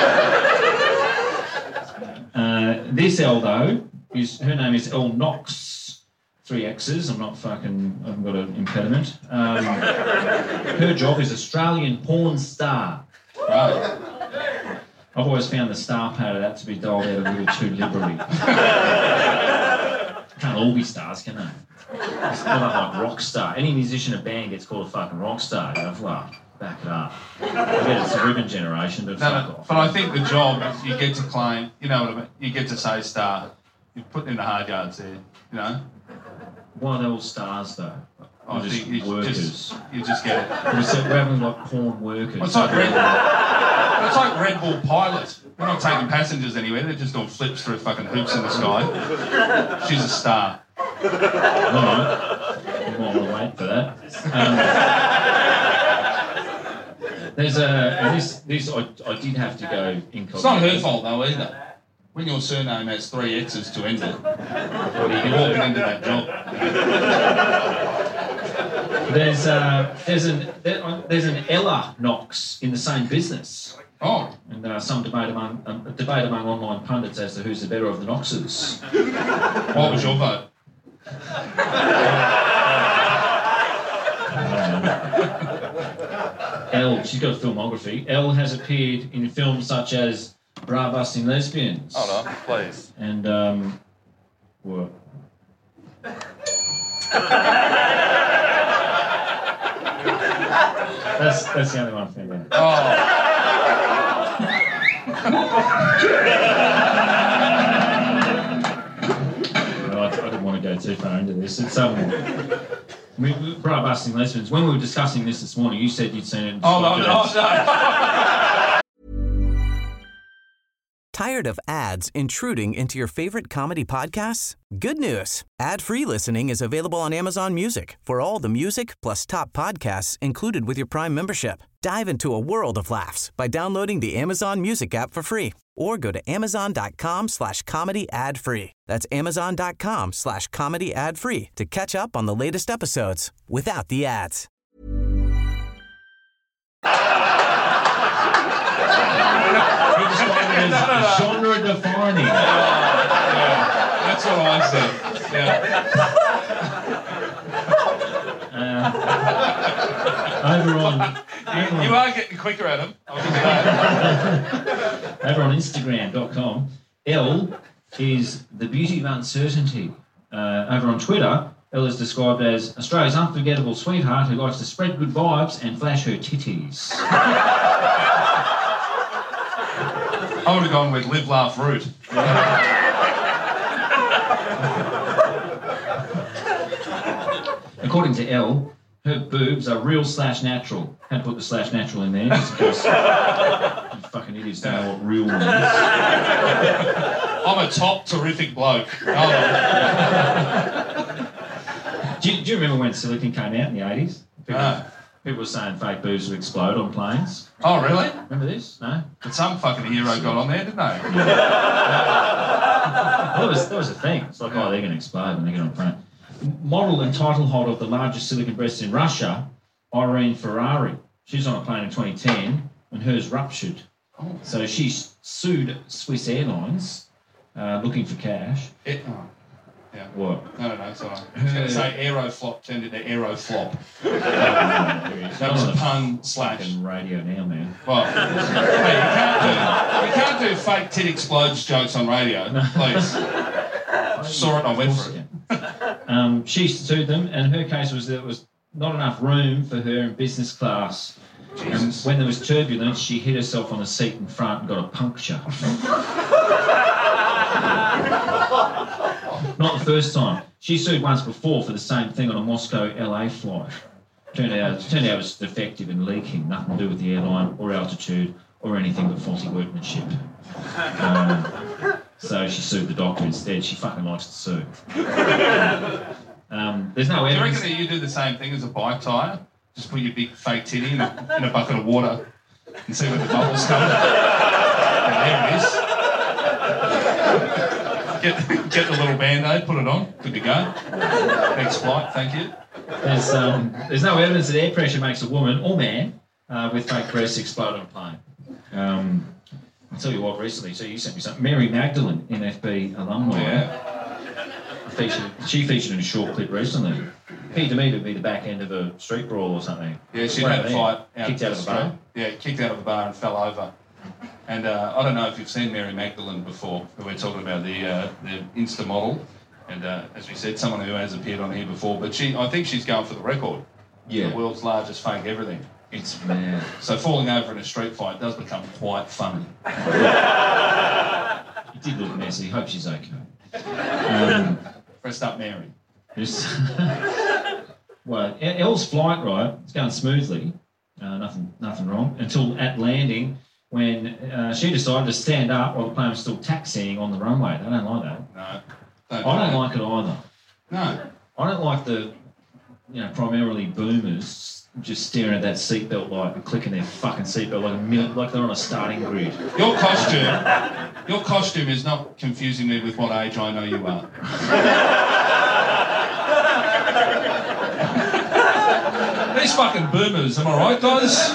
Uh, this Elle, though, is her name is Elle Knox. Three X's. I'm not fucking. I haven't got an impediment. Um, her job is Australian porn star. Right. I've always found the star part of that to be doled out a little too liberally. Can't all be stars, can they? It's not like rock star. Any musician or band gets called a fucking rock star. You go, well, back it up. I get it's a ribbon generation, but
no,
fuck
no,
off.
But I think the job is you get to claim, you know what I mean? You get to say star. You're putting in the hard yards there, you know?
Why are they all stars, though?
I
They're
think
just
you
workers.
just, you just get it.
We're having like porn workers.
Well, it's like Red Bull. It's like Red Bull pilots. We're not taking passengers anywhere. They're just doing flips through fucking hoops in the sky. She's a star.
All right. You might want to wait for that. Um, there's a and this this I, I did have to go incognito.
It's not her fault though either. When your surname has three X's to end it, what are you walking into that job?
There's uh, there's an there, uh, there's an Ella Knox in the same business.
Oh.
And uh, some debate among um, debate among online pundits as to who's the better of the Knoxes.
What was your vote?
Elle, she's got a filmography. Elle has appeared in films such as Bra-busting Lesbians.
Hold on, please.
And um, what? That's that's the only one I found out.
Oh.
Well, I, I didn't want to go too far into this. It's um, we, we, bra busting lesbians. When we were discussing this this morning, you said you'd seen it.
Oh no, no, no.
Tired of ads intruding into your favorite comedy podcasts? Good news. Ad-free listening is available on Amazon Music for all the music plus top podcasts included with your Prime membership. Dive into a world of laughs by downloading the Amazon Music app for free or go to amazon.com slash comedy ad free. That's amazon.com slash comedy ad free to catch up on the latest episodes without the ads.
No, no, no. Genre defining.
Yeah, yeah. That's what I said. Yeah.
Uh, over on,
you, you are getting quicker at them.
Over on Instagram dot com, Elle is the beauty of uncertainty. Uh, over on Twitter, Elle is described as Australia's unforgettable sweetheart who likes to spread good vibes and flash her titties.
I would have gone with live, laugh, root.
According to Elle, her boobs are real slash natural. Had to put the slash natural in there just because you fucking idiots don't know what real means.
I'm a top terrific bloke. Oh.
do, you, do you remember when silicone came out in the eighties? People,
No.
people were saying fake boobs would explode on planes.
Oh, really?
Remember this? No?
But some fucking hero got on there, didn't they?
Well, that was, that was the thing. It's like, oh, they're going to explode when they get on plane. Model and title holder of the largest silicone breasts in Russia, Irene Ferrari. She's on a plane in twenty ten and hers ruptured.
Oh.
So she sued Swiss Airlines uh, looking for cash.
It, oh. Yeah.
What?
No, no, no, sorry. I was going to say Aeroflop turned into Aeroflop. That was a pun slash.
Fucking radio now, man.
Well, hey, you can't do, you can't do fake tit explodes jokes on radio, please. Saw it and I went for it.
Um, she sued them, and her case was there was not enough room for her in business class. Jesus. And when there was turbulence, she hit herself on the seat in front and got a puncture. Not the first time. She sued once before for the same thing on a Moscow L A flight. Turned out, turned out it was defective and leaking, nothing to do with the airline or altitude or anything but faulty workmanship. Um, so she sued the doctor instead. She fucking likes to sue. Um, there's no
Do you
evidence.
reckon that you do the same thing as a bike tyre? Just put your big fake titty in a, in a bucket of water and see where the bubbles come. And there it is. Get, get the little Band-Aid, put it on, good to go. Next flight, thank you.
There's, um, there's no evidence that air pressure makes a woman or man uh, with fake breasts explode on a plane. Um, I'll tell you what, recently, so you sent me something. Mary Magdalene, N F B alumni,
Yeah.
featured, she featured in a short clip recently. Appeared to me to be the back end of a street brawl or something.
Yeah, she
What
had a
happened
fight.
there?
Out
Kicked out of a bar?
Yeah, kicked out of a bar and fell over. And uh, I don't know if you've seen Mary Magdalene before, but we're talking about the uh, the Insta model. And uh, as we said, someone who has appeared on here before, but she, I think she's going for the record.
Yeah.
The world's largest fake everything.
It's mad.
So falling over in a street fight does become quite funny.
It did look messy. Hope she's okay. Um,
Pressed up Mary.
Just well, Elle's flight, right, it's going smoothly. Uh, nothing nothing wrong. Until at landing, when uh, she decided to stand up while the plane was still taxiing on the runway. They don't like that.
No. Don't
I don't
do
like it either.
No.
I don't like the, you know, primarily boomers just staring at that seatbelt like clicking their fucking seatbelt like a minute, like they're on a starting grid.
Your costume, your costume is not confusing me with what age I know you are. These fucking boomers, am I right, guys?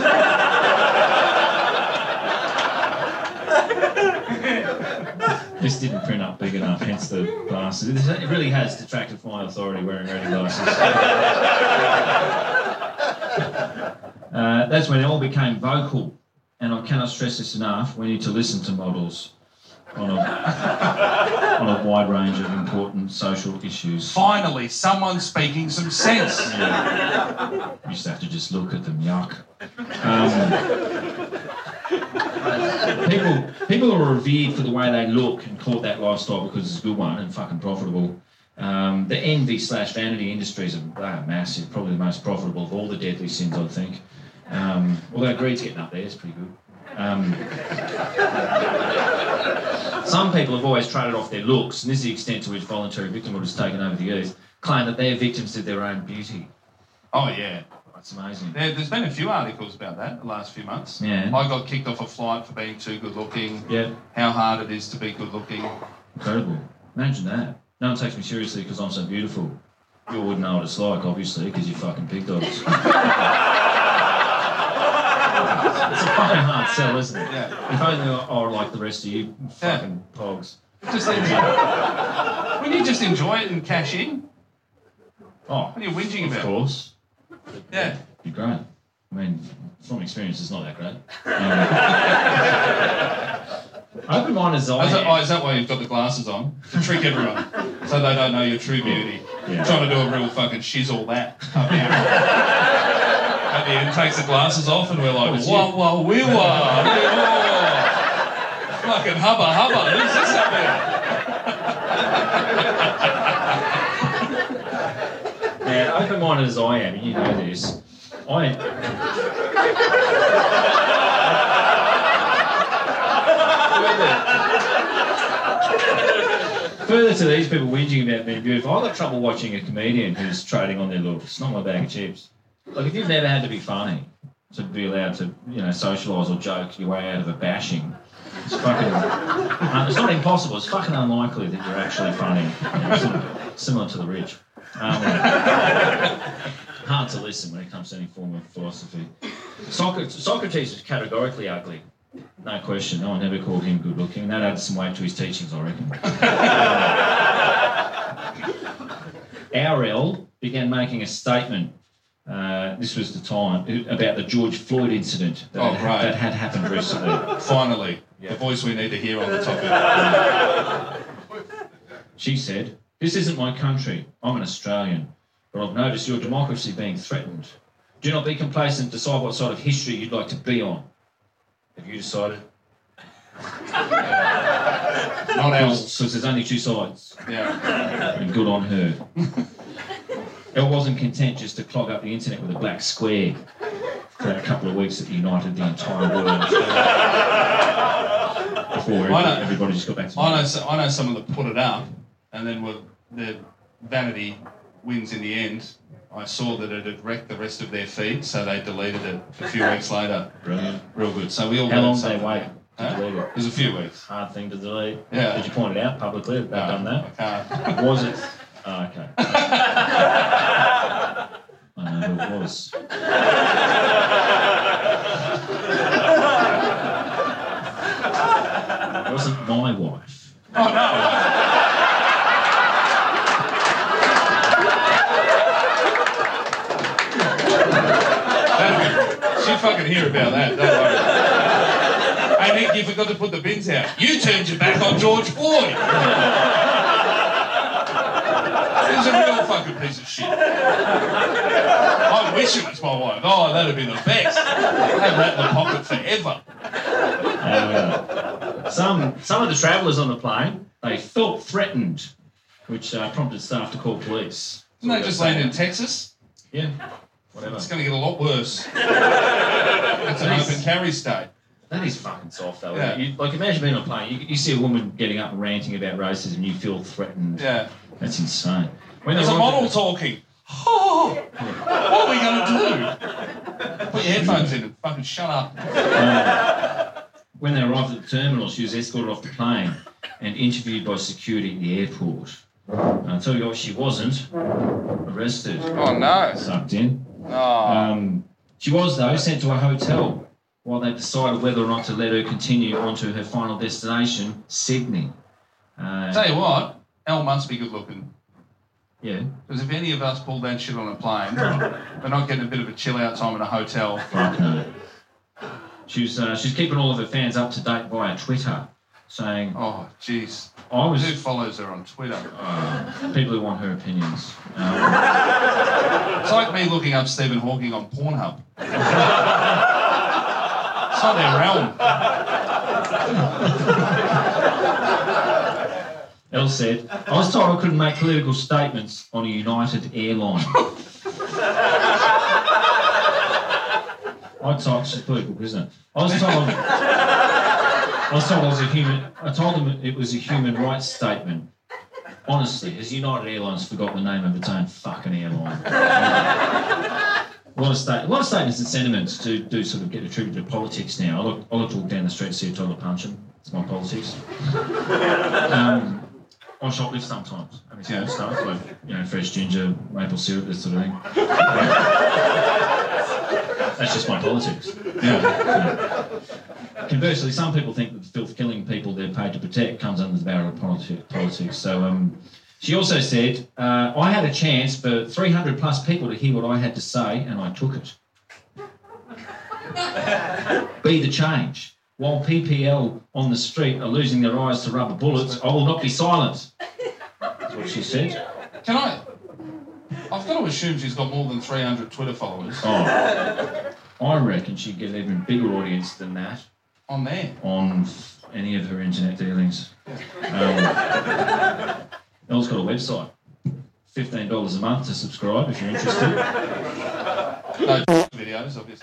This didn't print up big enough, hence the glasses. It really has detracted from my authority wearing reading glasses. uh, that's when Elle became vocal, and I cannot stress this enough, we need to listen to models. on a, on a wide range of important social issues.
Finally, someone speaking some sense.
Yeah. You used to have to just look at them, yuck. Um, people, people are revered for the way they look and caught that lifestyle because it's a good one and fucking profitable. Um, the envy slash vanity industries are, they are massive, probably the most profitable of all the deadly sins, I think. Um, although greed's getting up there, it's pretty good. Um, some people have always traded off their looks, and this is the extent to which voluntary victimhood has taken over the youth, claim that they're victims to their own beauty.
Oh, yeah.
That's amazing.
There, there's been a few articles about that the last few months.
Yeah.
I got kicked off a flight for being too good looking.
Yeah.
How hard it is to be good looking.
Incredible. Imagine that. No one takes me seriously because I'm so beautiful. You all wouldn't know what it's like, obviously, because you're fucking pig dogs. It's a fucking hard sell, isn't it?
Yeah.
If only I were like the rest of you fucking yeah. pogs.
Just when you just enjoy it and cash in.
Oh,
what are you whinging about?
Of course.
Yeah.
You're great. I mean, from experience, it's not that great. Um, open-minded as I
is, that,
am.
oh, is that why you've got the glasses on? To trick everyone, so they don't know your true beauty.
Yeah.
Trying to do a real fucking shizzle that up here. At the end, takes the glasses off, and we're like, whoa, whoa, we were, fucking hubba hubba. Who's this up
here? Now, open-minded as I am, and you know this, I. Further to these people whinging about being beautiful, I've got trouble watching a comedian who's trading on their looks. It's not my bag of chips. Like, if you've never had to be funny, to be allowed to, you know, socialise or joke your way out of a bashing, it's fucking... Uh, it's not impossible, it's fucking unlikely that you're actually funny. You know, similar, similar to the rich. Um, hard to listen when it comes to any form of philosophy. Socrates, Socrates was categorically ugly. No question. No one ever called him good looking. That added some weight to his teachings, I reckon. R L began making a statement. Uh, this was the time about the George Floyd incident that,
oh,
had,
right.
that had happened recently.
Finally, yeah. The voice we need to hear on the topic.
She said, "This isn't my country. I'm an Australian, but I've noticed your democracy being threatened. Do not be complacent. Decide what side of history you'd like to be on." Have you decided?
Yeah. Not else.
Because there's only two sides.
Yeah.
And good on her. Elle wasn't content just to clog up the internet with a black square for that couple of weeks that united the entire world. Before everybody, everybody just got back to
I know, I know someone that put it up, and then were, the vanity wins in the end. I saw that it had wrecked the rest of their feed, so they deleted it a few weeks later.
Brilliant.
Real good. So we all.
How long did they wait to
huh?
delete it?
It was a few weeks.
Hard thing to delete.
Yeah.
Did you point it out publicly that they've
no,
done that?
I can't.
Was it? Oh, okay. I know who it was. It wasn't my wife.
Oh, no. She'll fucking hear about that, don't worry. Hey, Nick, you forgot to put the bins out. You turned your back on George Floyd. He's a real fucking piece of shit. I wish it was my wife. Oh, that'd be the best. Have that in the pocket forever.
Uh, some, some of the travellers on the plane, they felt threatened, which uh, prompted staff to call police.
Didn't they just land in Texas?
Yeah. Whatever.
It's going to get a lot worse. It's an open carry state.
That is fucking soft, though.
Yeah.
You, like, imagine being on a plane. You, you see a woman getting up and ranting about racism, and you feel threatened.
Yeah.
That's insane. When
There's a model to... talking. Oh,
yeah.
What are we going to do? Put your headphones in and fucking shut up.
Uh, when they arrived at the terminal, she was escorted off the plane and interviewed by security at the airport. And I'll tell you what, she wasn't arrested.
Oh, no.
Sucked in.
Oh.
Um, she was, though, sent to a hotel while they decided whether or not to let her continue on to her final destination, Sydney. Uh,
Tell you what, Elle must be good looking.
Yeah.
Because if any of us pull that shit on a plane, we're not getting a bit of a chill out time in a hotel.
Fuck no. She's, uh, she's keeping all of her fans up to date via Twitter. saying,
Oh, jeez.
I was
Who follows her on Twitter?
Uh, people who want her opinions. Um,
it's like me looking up Stephen Hawking on Pornhub. It's not their realm.
Elle said, I was told I couldn't make political statements on a United airline. I told, she's political prisoner. I was told, I was told I was a human, I told them it was a human rights statement. Honestly, has United Airlines forgot the name of its own fucking airline? A lot of, state, a lot of statements and sentiments do, do sort of get attributed to politics now. I look, I look to walk down the street, see a toilet punch him. It's my politics. Um, I shoplift sometimes. I mean, yeah. Stuff like, you know, fresh ginger, maple syrup, this sort of thing. That's just my politics. Yeah. Yeah. Conversely, some people think that the filth killing people they're paid to protect comes under the barrel of politi- politics. So um, she also said, uh, I had a chance for three hundred plus people to hear what I had to say, and I took it. Be the change. While P P L on the street are losing their eyes to rubber bullets, I will not be silent. That's what she said.
Can I... I've got to assume she's got more than three hundred Twitter followers.
Oh, I reckon she'd get an even bigger audience than that.
On there?
On any of her internet dealings. Um, Elle's got a website. fifteen dollars a month to subscribe if you're interested.
No videos, obviously.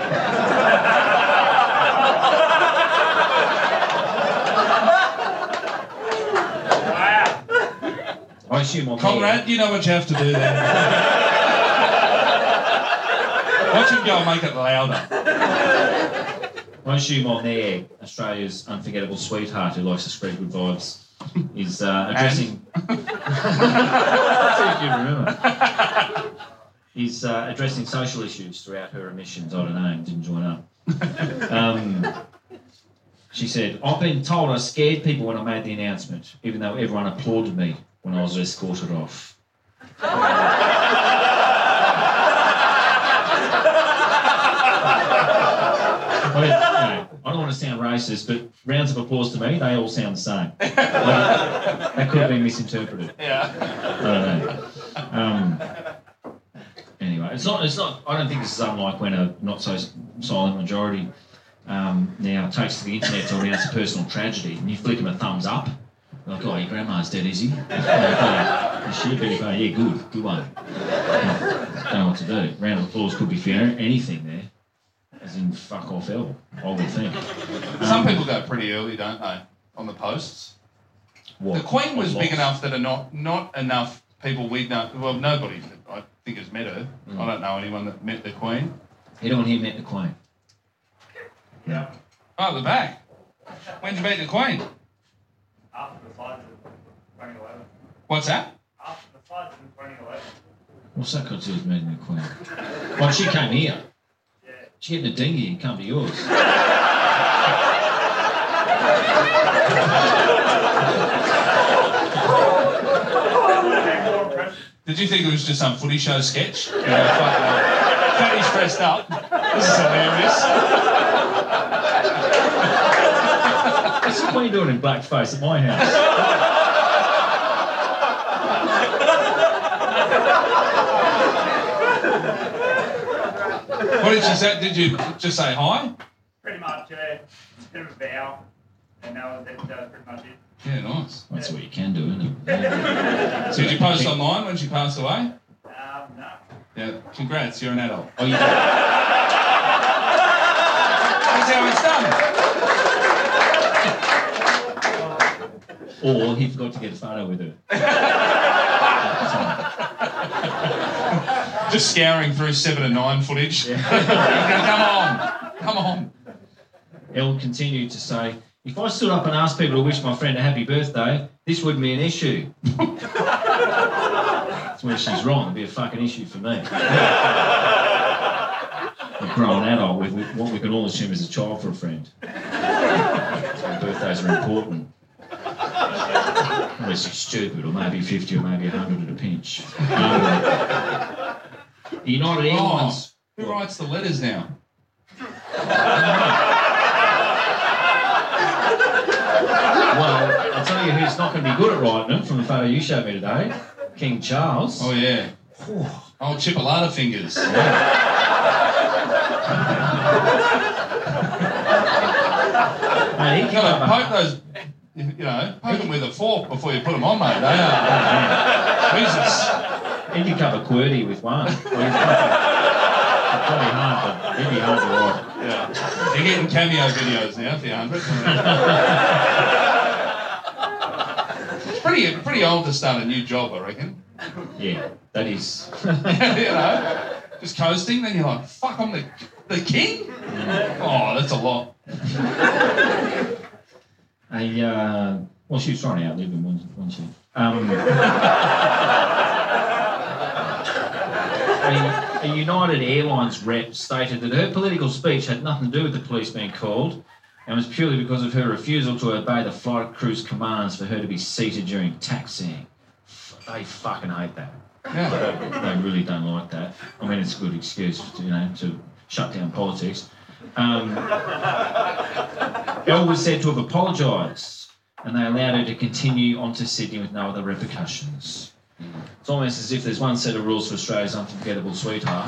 I assume on
Conrad,
there,
you know what you have to do there. Watch him go and make it louder.
I assume on there, Australia's unforgettable sweetheart who likes to spread good vibes is uh, addressing... See if you remember. Is uh, addressing social issues throughout her emissions. I don't know, didn't join up. Um, she said, I've been told I scared people when I made the announcement, even though everyone applauded me when I was escorted off. I, you know, I don't want to sound racist, but rounds of applause to me, they all sound the same. Like, that could have been misinterpreted.
Yeah.
I don't know. Um, anyway, it's not, it's not, I don't think this is unlike when a not so silent majority um, now takes to the internet to announce a personal tragedy, and you flick them a thumbs up. Like, oh, your grandma's dead, is he? Like, oh, she better go, yeah, good, good one. Yeah, don't know what to do. Round of applause could be for anything there. As in, fuck off L, I would think.
Some
Um,
people go pretty early, don't they, on the posts?
What?
The Queen was
What
big
loss?
enough that are not, not enough people we know, well, nobody, I think, has met her.
Mm.
I don't know anyone that met the Queen.
Anyone here met the Queen? Yeah.
Oh, the back. When'd you meet the Queen?
After the floods of twenty eleven.
What's that?
After the floods in twenty eleven.
What's that got to do with meeting the Queen? Well, she came here.
Yeah.
She had a dinghy and come to yours.
Did you think it was just some footy show sketch? You know, Fatty's dressed up. This is hilarious.
What's the Queen doing in blackface at my house?
What did she say? Did you just say hi?
Pretty much, yeah. It's a bit of a bow. And that was, it, that was pretty much it.
Yeah, nice.
That's what you can do, isn't it?
So did you post online when she passed away?
Um, no.
Yeah, congrats, you're an adult.
Oh, you did?
That's how it's done.
Or he forgot to get a photo with her.
Just scouring through seven and nine footage.
Yeah.
Come on, come on.
Elle continued to say, if I stood up and asked people to wish my friend a happy birthday, this wouldn't be an issue. That's where she's wrong. It'd be a fucking issue for me. A grown adult with what we can all assume is a child for a friend. So birthdays are important. Unless you're stupid, or maybe fifty, or maybe one hundred at a pinch. Um, the United Airlines...
Oh, who writes the letters now?
Well, I'll tell you who's not going to be good at writing them from the photo you showed me today. King Charles.
Oh, yeah. Old chipolata fingers.
Mate, he
you gotta poke those, you know, poke them with a fork before you put them on, mate. They are. Jesus.
He could cover QWERTY with one. Well, he's probably hard, but he'd be hard to write.
Yeah. You're getting cameo videos now for your hundred. It's pretty, pretty old to start a new job, I reckon.
Yeah, that is.
You know, just coasting, then you're like, fuck, I'm the, the king? Mm. Oh, that's a lot.
A, uh, well, she was trying to outlive him, wasn't she? Um, a, a United Airlines rep stated that her political speech had nothing to do with the police being called and was purely because of her refusal to obey the flight crew's commands for her to be seated during taxiing. They fucking hate that.
Yeah.
They, they really don't like that. I mean, it's a good excuse, you know, to shut down politics. Um, Elle was said to have apologised, and they allowed her to continue on to Sydney with no other repercussions. It's almost as if there's one set of rules for Australia's unforgettable sweetheart,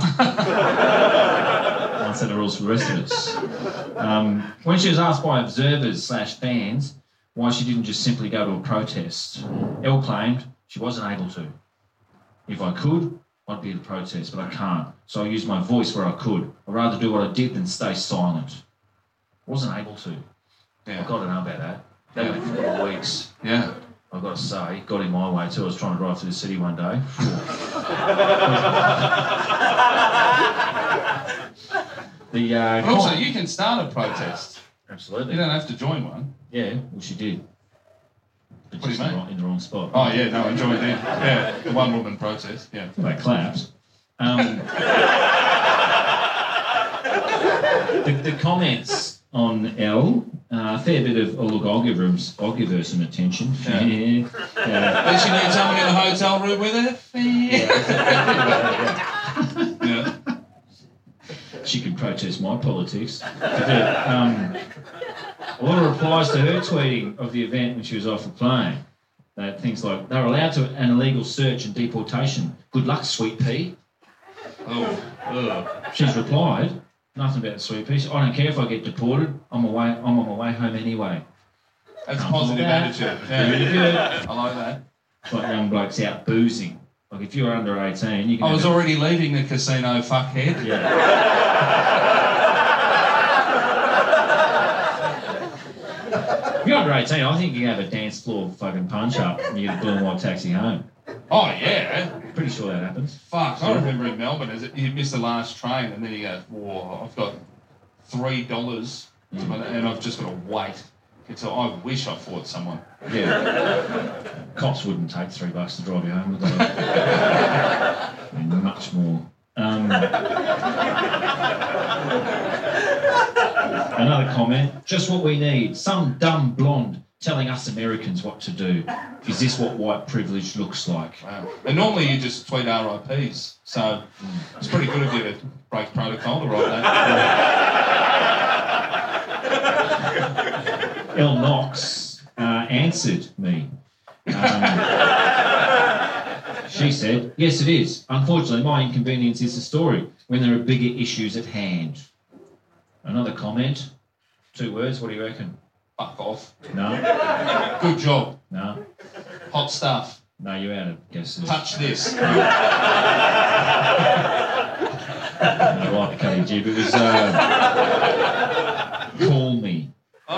one set of rules for the rest of us. Um, when she was asked by observers slash fans why she didn't just simply go to a protest, Elle claimed she wasn't able to. If I could, I'd be at a protest, but I can't. So I used my voice where I could. I'd rather do what I did than stay silent. I wasn't able to.
Yeah.
I've got to know about that. That
Yeah.
went for four weeks.
Yeah.
I've got to say, got in my way too. I was trying to drive through the city one day. the uh,
But also, you can start a protest.
Absolutely.
You don't have to join one.
Yeah, well, she did. But
What do you
just in the
mean?
wrong- in the wrong spot.
Oh, yeah, no, I joined in. Yeah, the one woman protest. Yeah.
They clapped. Um, the, the comments on Elle, uh, a fair bit of, oh, look, I'll give her, I'll give her some attention.
Yeah.
Yeah. Yeah.
Does she need someone in a hotel room with her? Yeah.
She could protest my politics. But, um, a lot of replies to her tweeting of the event when she was off the plane. That things like, they were allowed to an illegal search and deportation. Good luck, sweet pea.
Oh, ugh.
She's replied, nothing about the sweet pea. I don't care if I get deported. I'm away. I'm on my way home anyway.
That's a
Comfortable
positive
with that.
attitude.
Really
Yeah.
good.
I like that.
It's like young blokes out boozing. Like if you're under eighteen, you can.
I
have
was
a-
already leaving the casino, fuckhead.
Yeah. If you're under eighteen, I think you can have a dance floor fucking punch up and you get a blue and white taxi home.
Oh, yeah.
Pretty sure that happens.
Fuck, I remember in Melbourne, is it, you miss the last train and then you go, whoa, I've got three dollars and I've just got to wait. Until I wish I fought someone.
Yeah. Cops wouldn't take three bucks to drive you home, would they? I mean, much more. Um, another comment. Just what we need. Some dumb blonde telling us Americans what to do. Is this what white privilege looks like?
Wow. And normally you just tweet R I Ps, so it's pretty good of you to break protocol to write that.
Elle Knox uh, answered me. Um, she said, yes, it is. Unfortunately, my inconvenience is the story when there are bigger issues at hand. Another comment. Two words, what do you reckon?
Fuck off.
No?
Good job.
No?
Hot stuff.
No, you're out of guesses.
Touch this.
No, like the cutting jib. It was, uh, call me.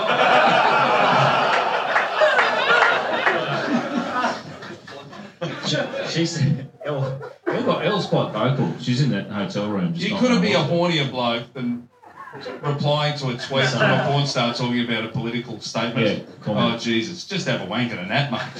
She said, Elle, Elle got, Elle's quite vocal. She's in that hotel room. just
You
not
couldn't be a
knowing
hornier bloke than replying to a tweet from a porn star talking about a political statement.
Yeah, comment.
Oh, Jesus. Just have a wank and a nap, mate.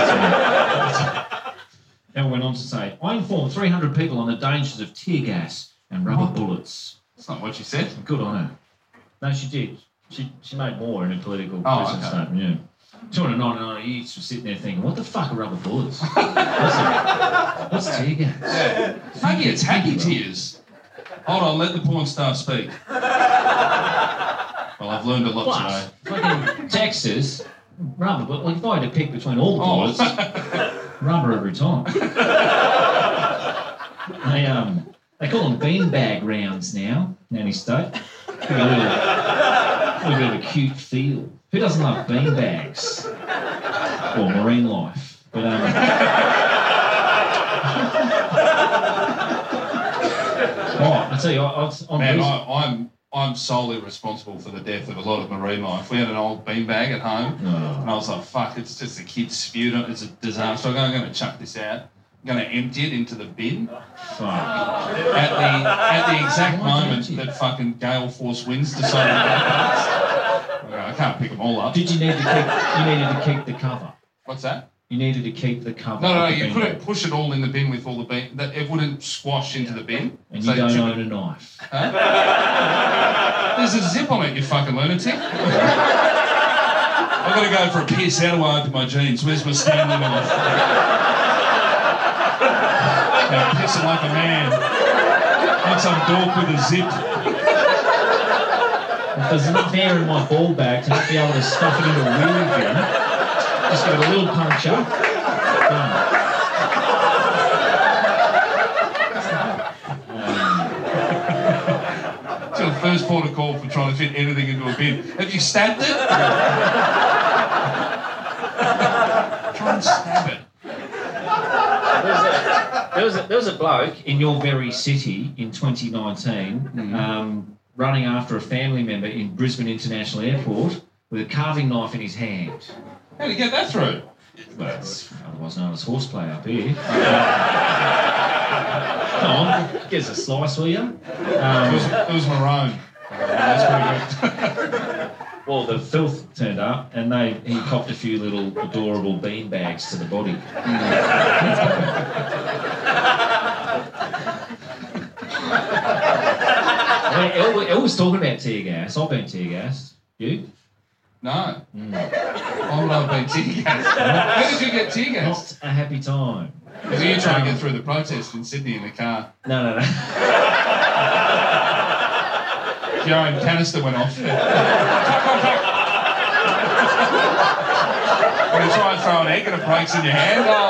Elle went on to say, I informed three hundred people on the dangers of tear gas and rubber bullets.
That's not what she said.
Good on her. No, she did. She she made more in her political
Oh,
prison
okay.
statement, yeah. two hundred ninety-nine each was sitting there thinking, what the fuck are rubber bullets? What's, what's tear gas?
Yeah. Maybe it's hacky tears. Hold on, let the porn star speak.
I
Well, I've learned a lot
Plus,
today.
fucking Texas, rubber, but like if I had to pick between all the
Oh.
boys, rubber every time. They, um, they call them beanbag rounds now, Nanny State. Give it a little, a little bit of a cute feel. Who doesn't love beanbags? Or marine life. But, um... oh, I tell you, I, I was on
Man,
Bris-
I, I'm I'm solely responsible for the death of a lot of marine life. We had an old beanbag at home,
Oh.
and I was like, "Fuck! It's just a kid's spewed on. It's a disaster. I'm going to chuck this out. I'm going to empty it into the bin."
Fuck.
At the at the exact moment that fucking gale force winds decided to go past, I can't pick them all up.
Did you need to keep? You needed to keep the cover.
What's that?
You needed to keep the cover.
No, no, no.
of the
You
beanbag.
couldn't push it all in the bin with all the bean. That it wouldn't squash into the bin.
And
So
you don't
chip
own
it-
a knife.
Huh? There's a zip on it, you fucking lunatic. I've got to go for a piss. How do I open my jeans? Where's my Stanley knife? Now pissing like a man. Not some dork with a zip.
If there's enough air in my ball bag to not be able to stuff it into a wheelie bin, just give it a little puncture. Done.
It's your first port of call for trying to fit anything into a bin. Have you stabbed it? Try and stab it.
There was, a, there was a bloke in your very city in twenty nineteen
Mm-hmm.
um, running after a family member in Brisbane International Airport with a carving knife in his hand.
How did you get that through?
Well, it's otherwise known as horseplay up here. Come on, give us a slice, will you? Um,
It was, it was maroon. That's pretty good.
Well, the filth turned up, and they he copped a few little adorable bean bags to the body. I mean, El, El was talking about tear gas. I've been tear gassed. You?
No.
Mm.
Why would I have been tear gassed? How did you get tear gassed?
Not a happy time.
Because you trying to get through the protest in Sydney in the car.
No, no, no.
Your own canister went off. When you try and throw an egg and it breaks in your hand, oh.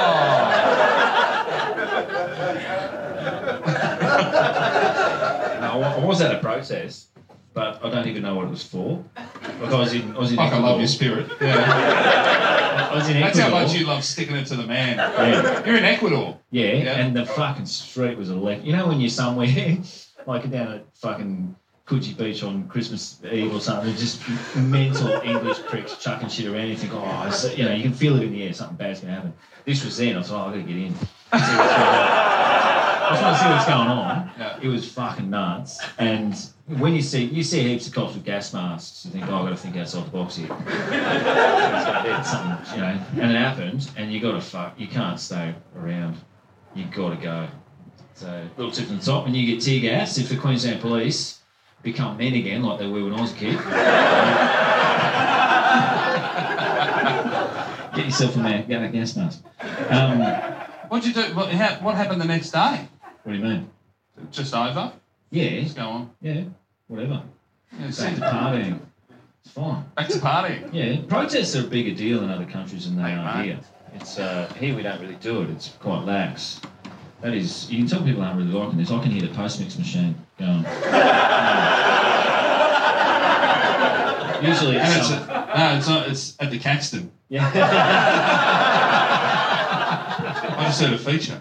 No, I was at a protest, but I don't even know what it was for. Like I was in, I was in.
Fuck, I
Ecuador.
love your spirit. Yeah.
I was in
That's
Ecuador.
how much you love sticking it to the man.
Yeah.
You're in Ecuador.
Yeah,
Yeah.
and the fucking street was electric. You know when you're somewhere, like down at fucking Coogee Beach on Christmas Eve or something, just mental English pricks chucking shit around. You think, oh, it's, you know, you can feel it in the air. Something bad's gonna happen. This was then. I thought, oh, I gotta get in. See what's going on. I was trying to see what's going on.
Yeah.
It was fucking nuts. And when you see you see heaps of cops with gas masks, you think, oh, I've got to think outside the box here. It's something, you know, and it happened, and you got to fuck. You can't stay around. You got to go. So, little tip from the top: when you get tear gas, if the Queensland Police become men again, like they were when I was a kid, get yourself a man, get a gas mask. Um,
What'd you do? What, ha- what happened the next day?
what do you mean?
Just over?
Yeah,
Just go on.
yeah, whatever.
Yeah,
Back
see,
to partying. It's fine.
back to partying.
Yeah, protests are a bigger deal in other countries than they
Hey,
are
mate.
here. It's uh, here we don't really do it. It's quite lax. That is, you can tell people aren't really liking this. I can hear the post mix machine going. Usually,
And
it's
it's
some-
at, no, it's not. It's at the Caxton.
yeah.
I just heard a feature.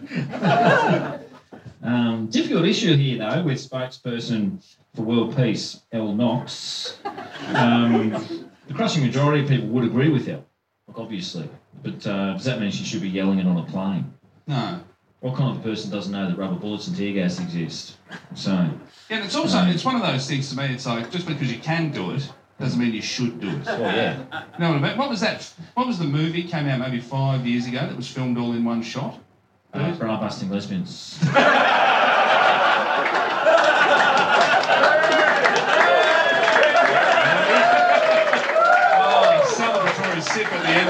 um, difficult issue here though with spokesperson for World Peace, Elle Knox. Um, the crushing majority of people would agree with Elle, like obviously, but uh, does that mean she should be yelling it on a plane?
No.
What kind of person doesn't know that rubber bullets and tear gas exist? So,
Yeah, and it's also it's one of those things to me. It's like just because you can do it doesn't mean you should do it.
oh yeah.
You know what I mean? What was that? What was the movie came out maybe five years ago that was filmed all in one shot?
Uh, bra busting lesbians.
Oh, celebratory sip at the end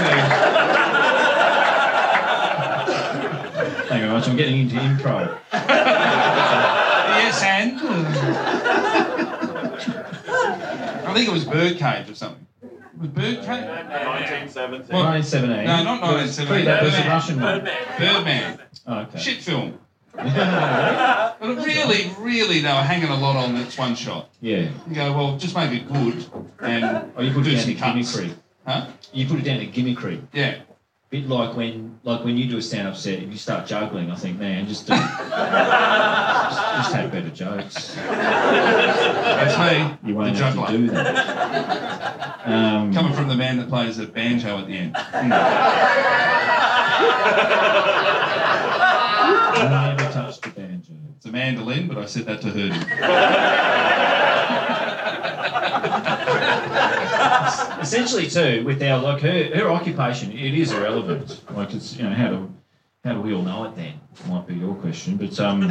there.
Thank you very much. I'm getting into improv.
Yes, and. I think it was Birdcage or something. It was Birdcage?
nineteen seventeen.
Well,
nineteen seventeen.
No, not nineteen seventeen.
That was the
Birdman.
Russian one.
Birdman.
Oh, okay.
Shit film. But really, really, they were hanging a lot on this one shot.
Yeah.
You go, well, just make it good and
Oh, you put
do
it down
some
to
cuts.
gimmickry.
Huh?
You put it down to gimmickry.
Yeah.
Bit like when, like when you do a stand-up set, if you start juggling, I think, man, just do, just, just have better jokes.
That's me,
You won't
the
have
juggler.
to do that. Um,
Coming from the man that plays a banjo at the end.
I never touched the banjo.
It's a mandolin, but I said that to her.
Essentially, too, with our like her her occupation, it is irrelevant. Like it's you know how do how do we all know it then? Might be your question, but um,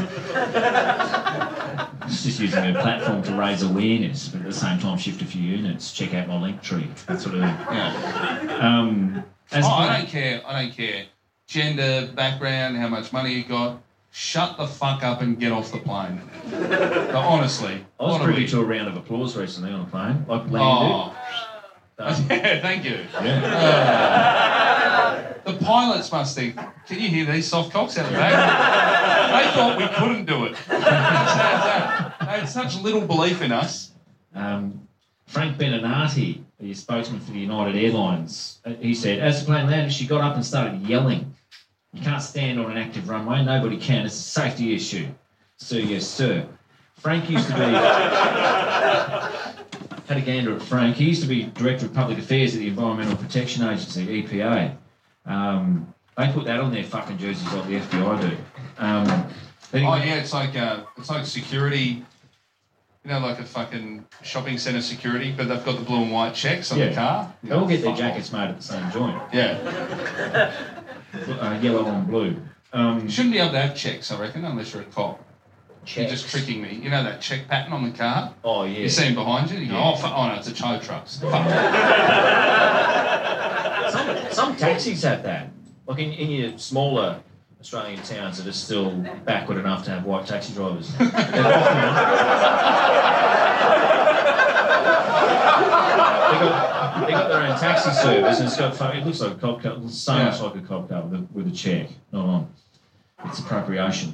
it's just using her platform to raise awareness, but at the same time shift a few units. Check out my link tree. That sort of
Yeah.
um. As
Oh,
a-
I don't care. I don't care. Gender, background, how much money you got. Shut the fuck up and get off the plane. But honestly,
I was
what are
privy
we-
to a round of applause recently on a plane, like landed.
Oh. Yeah, thank you.
Yeah.
Uh, the pilots must think, can you hear these soft cocks out the back? They thought we couldn't do it. They had such little belief in us.
Um, Frank Beninati, the spokesman for the United Airlines, uh, he said, as the plane landed, she got up and started yelling. You can't stand on an active runway. Nobody can. It's a safety issue. So, yes, sir. Frank used to be... had a gander at Frank. He used to be Director of Public Affairs at the Environmental Protection Agency, E P A. Um, they put that on their fucking jerseys like the F B I do. Um, then he-
Oh yeah, it's like uh, it's like security, you know, like a fucking shopping centre security, but they've got the blue and white checks on
Yeah.
the car.
They all get their jackets made at the same joint.
Yeah.
Uh, yellow on blue. Um,
You shouldn't be able to have checks, I reckon, unless you're a cop. You're just tricking me. You know that check pattern on the car?
Oh, yeah.
You see him behind you, you go,
Yeah.
oh, fuck, oh no, it's a tow truck. Fuck.
Some, some taxis have that. Like in, in your smaller Australian towns that are still backward enough to have white taxi drivers. They've often, they got, they got their own taxi service and it's got, fu- it looks like a cop car, so much like a cop car with a, with a check. Not on. It's appropriation.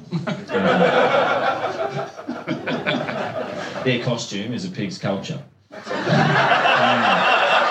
Uh, their costume is a pig's culture. Um,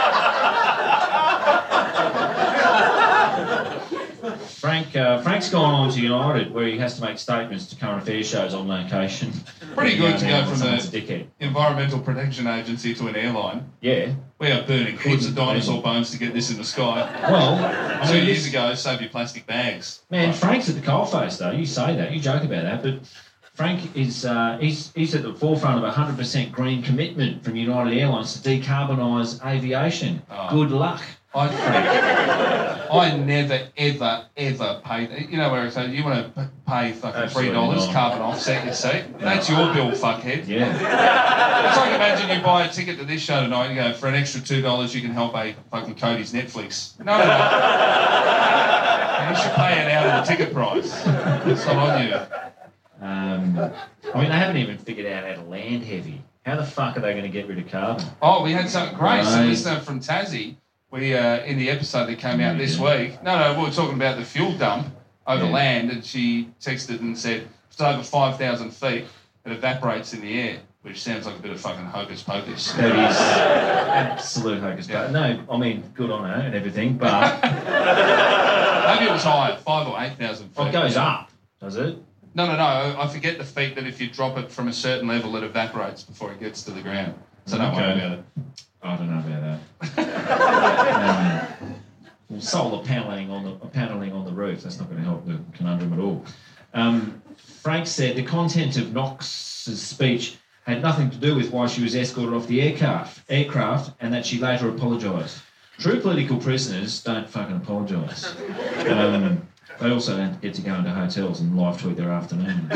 Frank, uh, Frank's gone on to United, where he has to make statements to current affairs shows on location.
Pretty good to go from
Someone's a
the
dickhead.
Environmental Protection Agency to an airline.
Yeah.
We are burning heaps of dinosaur bones to get this in the sky.
Well, I
Two
mean,
years
this-
ago, save your plastic bags.
Man, Frank's at the coalface, though. You say that, you joke about that, but Frank is uh, he's he's at the forefront of a hundred percent green commitment from United Airlines to decarbonise aviation.
Oh.
Good luck.
I, I never, ever, ever paid. You know where it's like, you want to pay fucking
Absolutely
three dollars
not.
carbon offset your seat? That's your bill, fuckhead.
Yeah.
It's like imagine you buy a ticket to this show tonight and you go, for an extra two dollars you can help pay fucking Cody's Netflix. No, no, no. You should pay it out of the ticket price. It's not on you.
Um, I mean, they haven't even figured out how to land heavy. How the fuck are they going to get rid of carbon?
Oh, we had something great. So
Right.
listener from Tassie, we uh, in the episode that came out this week. No, no, we were talking about the fuel dump over
Yeah.
land, and she texted and said it's over five thousand feet. It evaporates in the air, which sounds like a bit of fucking hocus pocus.
That is absolute hocus pocus. No, I mean, good on her and everything, but
Maybe it was higher, five or eight thousand feet.
well, it goes up, does it?
No, no, no. I forget the feet that if you drop it from a certain level, it evaporates before it gets to the ground. So don't worry
Okay.
about it.
I don't know about that. um, well, solar paneling on the paneling on the roof. That's not going to help the conundrum at all. Um, Frank said the content of Knox's speech had nothing to do with why she was escorted off the aircraft, aircraft, and that she later apologised. True political prisoners don't fucking apologise. Um, they also don't get to go into hotels and live tweet their afternoons.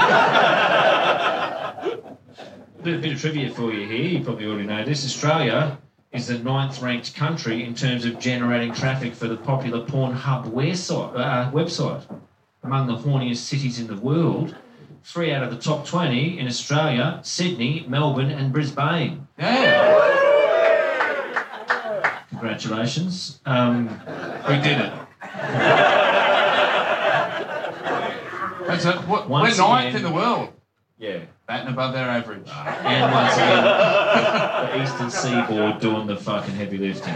A bit, a bit of trivia for you here. You probably already know this. Australia is the ninth ranked country in terms of generating traffic for the popular Pornhub website. Uh, website. Among the horniest cities in the world, three out of the top twenty in Australia, Sydney, Melbourne and Brisbane.
Yeah.
Congratulations. Um,
we did it. That's a, what, we're
Once
ninth
again-
in the world.
Yeah.
Batting above our average.
And once again, the Eastern Seaboard doing the fucking heavy lifting.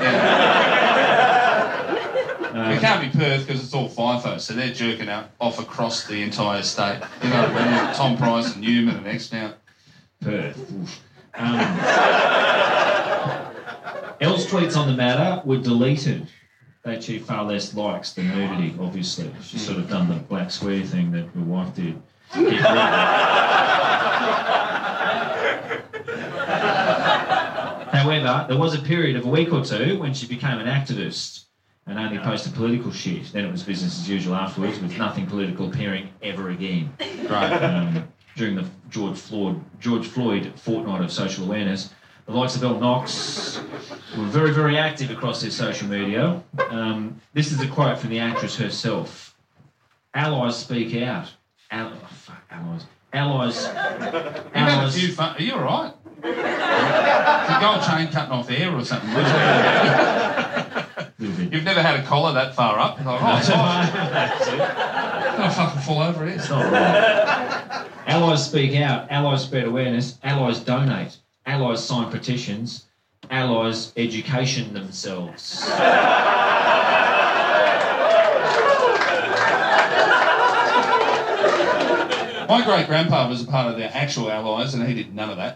Um,
it can't be Perth because it's all FIFO, so they're jerking out off across the entire state. You know, when Tom Price and Newman and X-Mount.
Perth. Um, Elle's tweets on the matter were deleted. They achieved far less likes than nudity, obviously. She's sort of done the black square thing that her wife did. However, there was a period of a week or two when she became an activist and only posted political shit. Then it was business as usual afterwards, with nothing political appearing ever again.
Right.
Um, during the George Floyd, George Floyd fortnight of social awareness, the likes of Elle Knox were very, very active across their social media. Um, this is a quote from the actress herself. Allies speak out. All- oh, fuck, allies. Allies.
You've had a
allies.
few fun... Are you all right? The gold chain cutting off air or something. You've never had a collar that far up. You're like, oh, it's hot. I'm going to fucking fall over here.
It's not right. Allies speak out. Allies spread awareness. Allies donate. Allies sign petitions. Allies education themselves.
My great-grandpa was a part of their actual allies and he did none of that.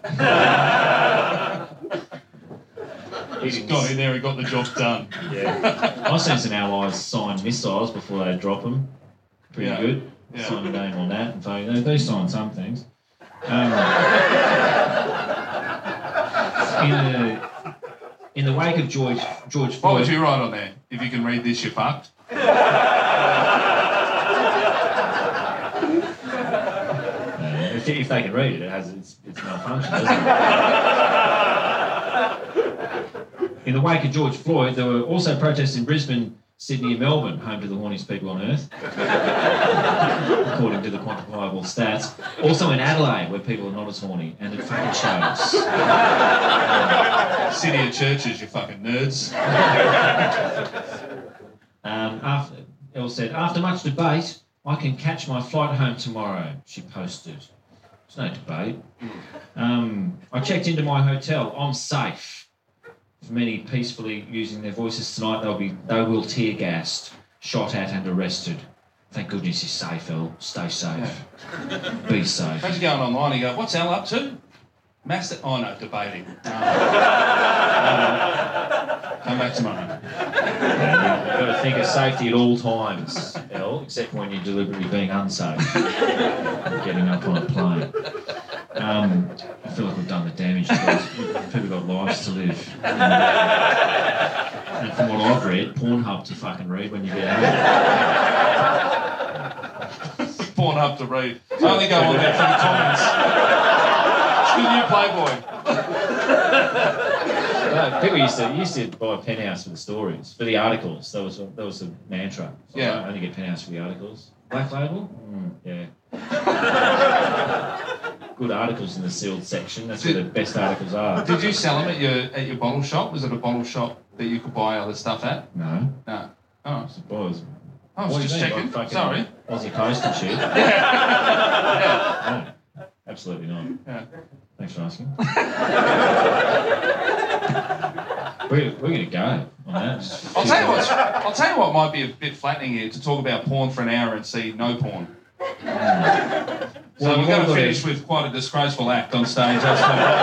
He just got in there and got the job done.
Yeah. I've seen some allies sign missiles before they drop them. Pretty
Yeah.
good.
Yeah.
Sign a name on that. And they, they do sign some things. Um, in, the, in the wake of George George Floyd...
What would you write on there? If you can read this, you're fucked.
If, if they can read it, it has its, its malfunction, doesn't it? In the wake of George Floyd, there were also protests in Brisbane, Sydney and Melbourne, home to the horniest people on earth, according to the quantifiable stats. Also in Adelaide, where people are not as horny, and it fucking shows.
City of churches, you fucking nerds.
Um, after, Elle said, after much debate, I can catch my flight home tomorrow, she posted. There's no debate. Um, I checked into my hotel. I'm safe. For many peacefully using their voices tonight, they'll be they will tear gassed, shot at and arrested. Thank goodness you're safe, Elle. Stay safe. Yeah. Be safe.
Imagine going online and you go, what's Elle up to? Master... Oh, no, debating. No. No. Come back tomorrow.
Yeah, you've got to think of safety at all times, Elle, except when you're deliberately being unsafe. Getting up on a plane. Um, I feel like we've done the damage. People got lives to live. And, and from what I've read, Pornhub to fucking read when you get home.
Pornhub to read. I only go on there for the comments. It's the new Playboy.
No, people used to used to buy Penthouse for the stories, for the articles. That was a, that was a mantra. So
Yeah.
I only get Penthouse for the articles. Black Label? Mm, yeah. Good articles in the sealed section. That's where the best articles are.
Did you sell them at your at your bottle shop? Was it a bottle shop that you could buy other stuff at?
No.
No. Oh.
It's boys.
I was
What do you
just
mean,
checking.
like fucking
Sorry.
Aussie Post and shit.
Yeah.
No, absolutely not.
Yeah.
Thanks for asking. we're we're going to go on that. Just
I'll tell you what. I'll tell you what might be a bit flattening here to talk about porn for an hour and see no porn. So
Well,
we're
you've
going
all
to
got
finish
to-
with quite a disgraceful act on stage. That's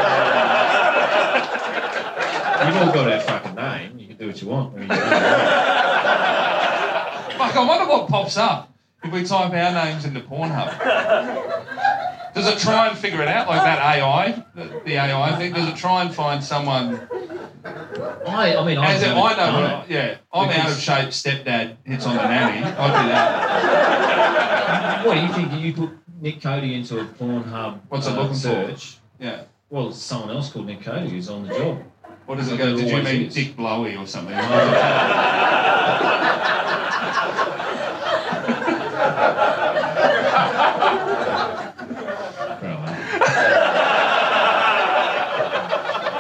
You've all got our fucking name. You can do what you want. I mean, you know.
Fuck, I wonder what pops up if we type our names into Pornhub. Does it try and figure it out, like that A I, the, the A I thing? Does it try and find someone...
I, I mean, I
As in, I
haven't
know,
done
what,
it.
yeah, I'm
Because-
out of shape, stepdad hits on the nanny, I'd do that.
What do you think? You put Nick Cody into a Pornhub
What's it
uh,
looking for?
search?
Yeah.
Well, it's someone else called Nick Cody who's on the job.
What does it
Like
go?
there
Did you
always
mean
is.
Dick Blowy or something?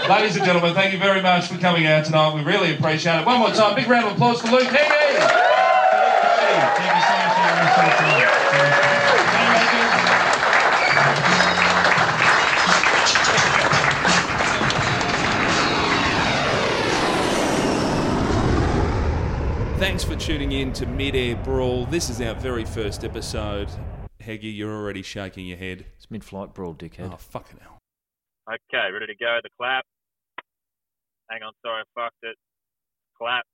Ladies and gentlemen, thank you very much for coming out tonight. We really appreciate it. One more time, big round of applause for Luke Heggie. Thank you so much for having
Thanks for tuning in to Mid-Air Brawl. This is our very first episode. Heggie, you're already shaking your head.
It's Mid-Flight Brawl, dickhead.
Oh, fucking hell.
Okay, ready to go. The clap. Hang on, sorry, I fucked it. Clap.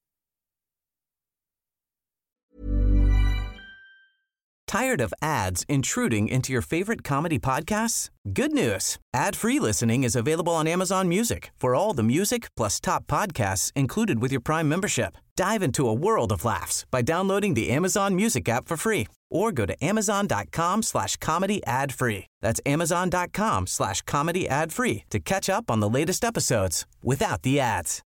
Tired of ads intruding into your favorite comedy podcasts? Good news. Ad-free listening is available on Amazon Music for all the music plus top podcasts included with your Prime membership. Dive into a world of laughs by downloading the Amazon Music app for free or go to amazon.com slash comedy ad free. That's amazon.com slash comedy ad free to catch up on the latest episodes without the ads.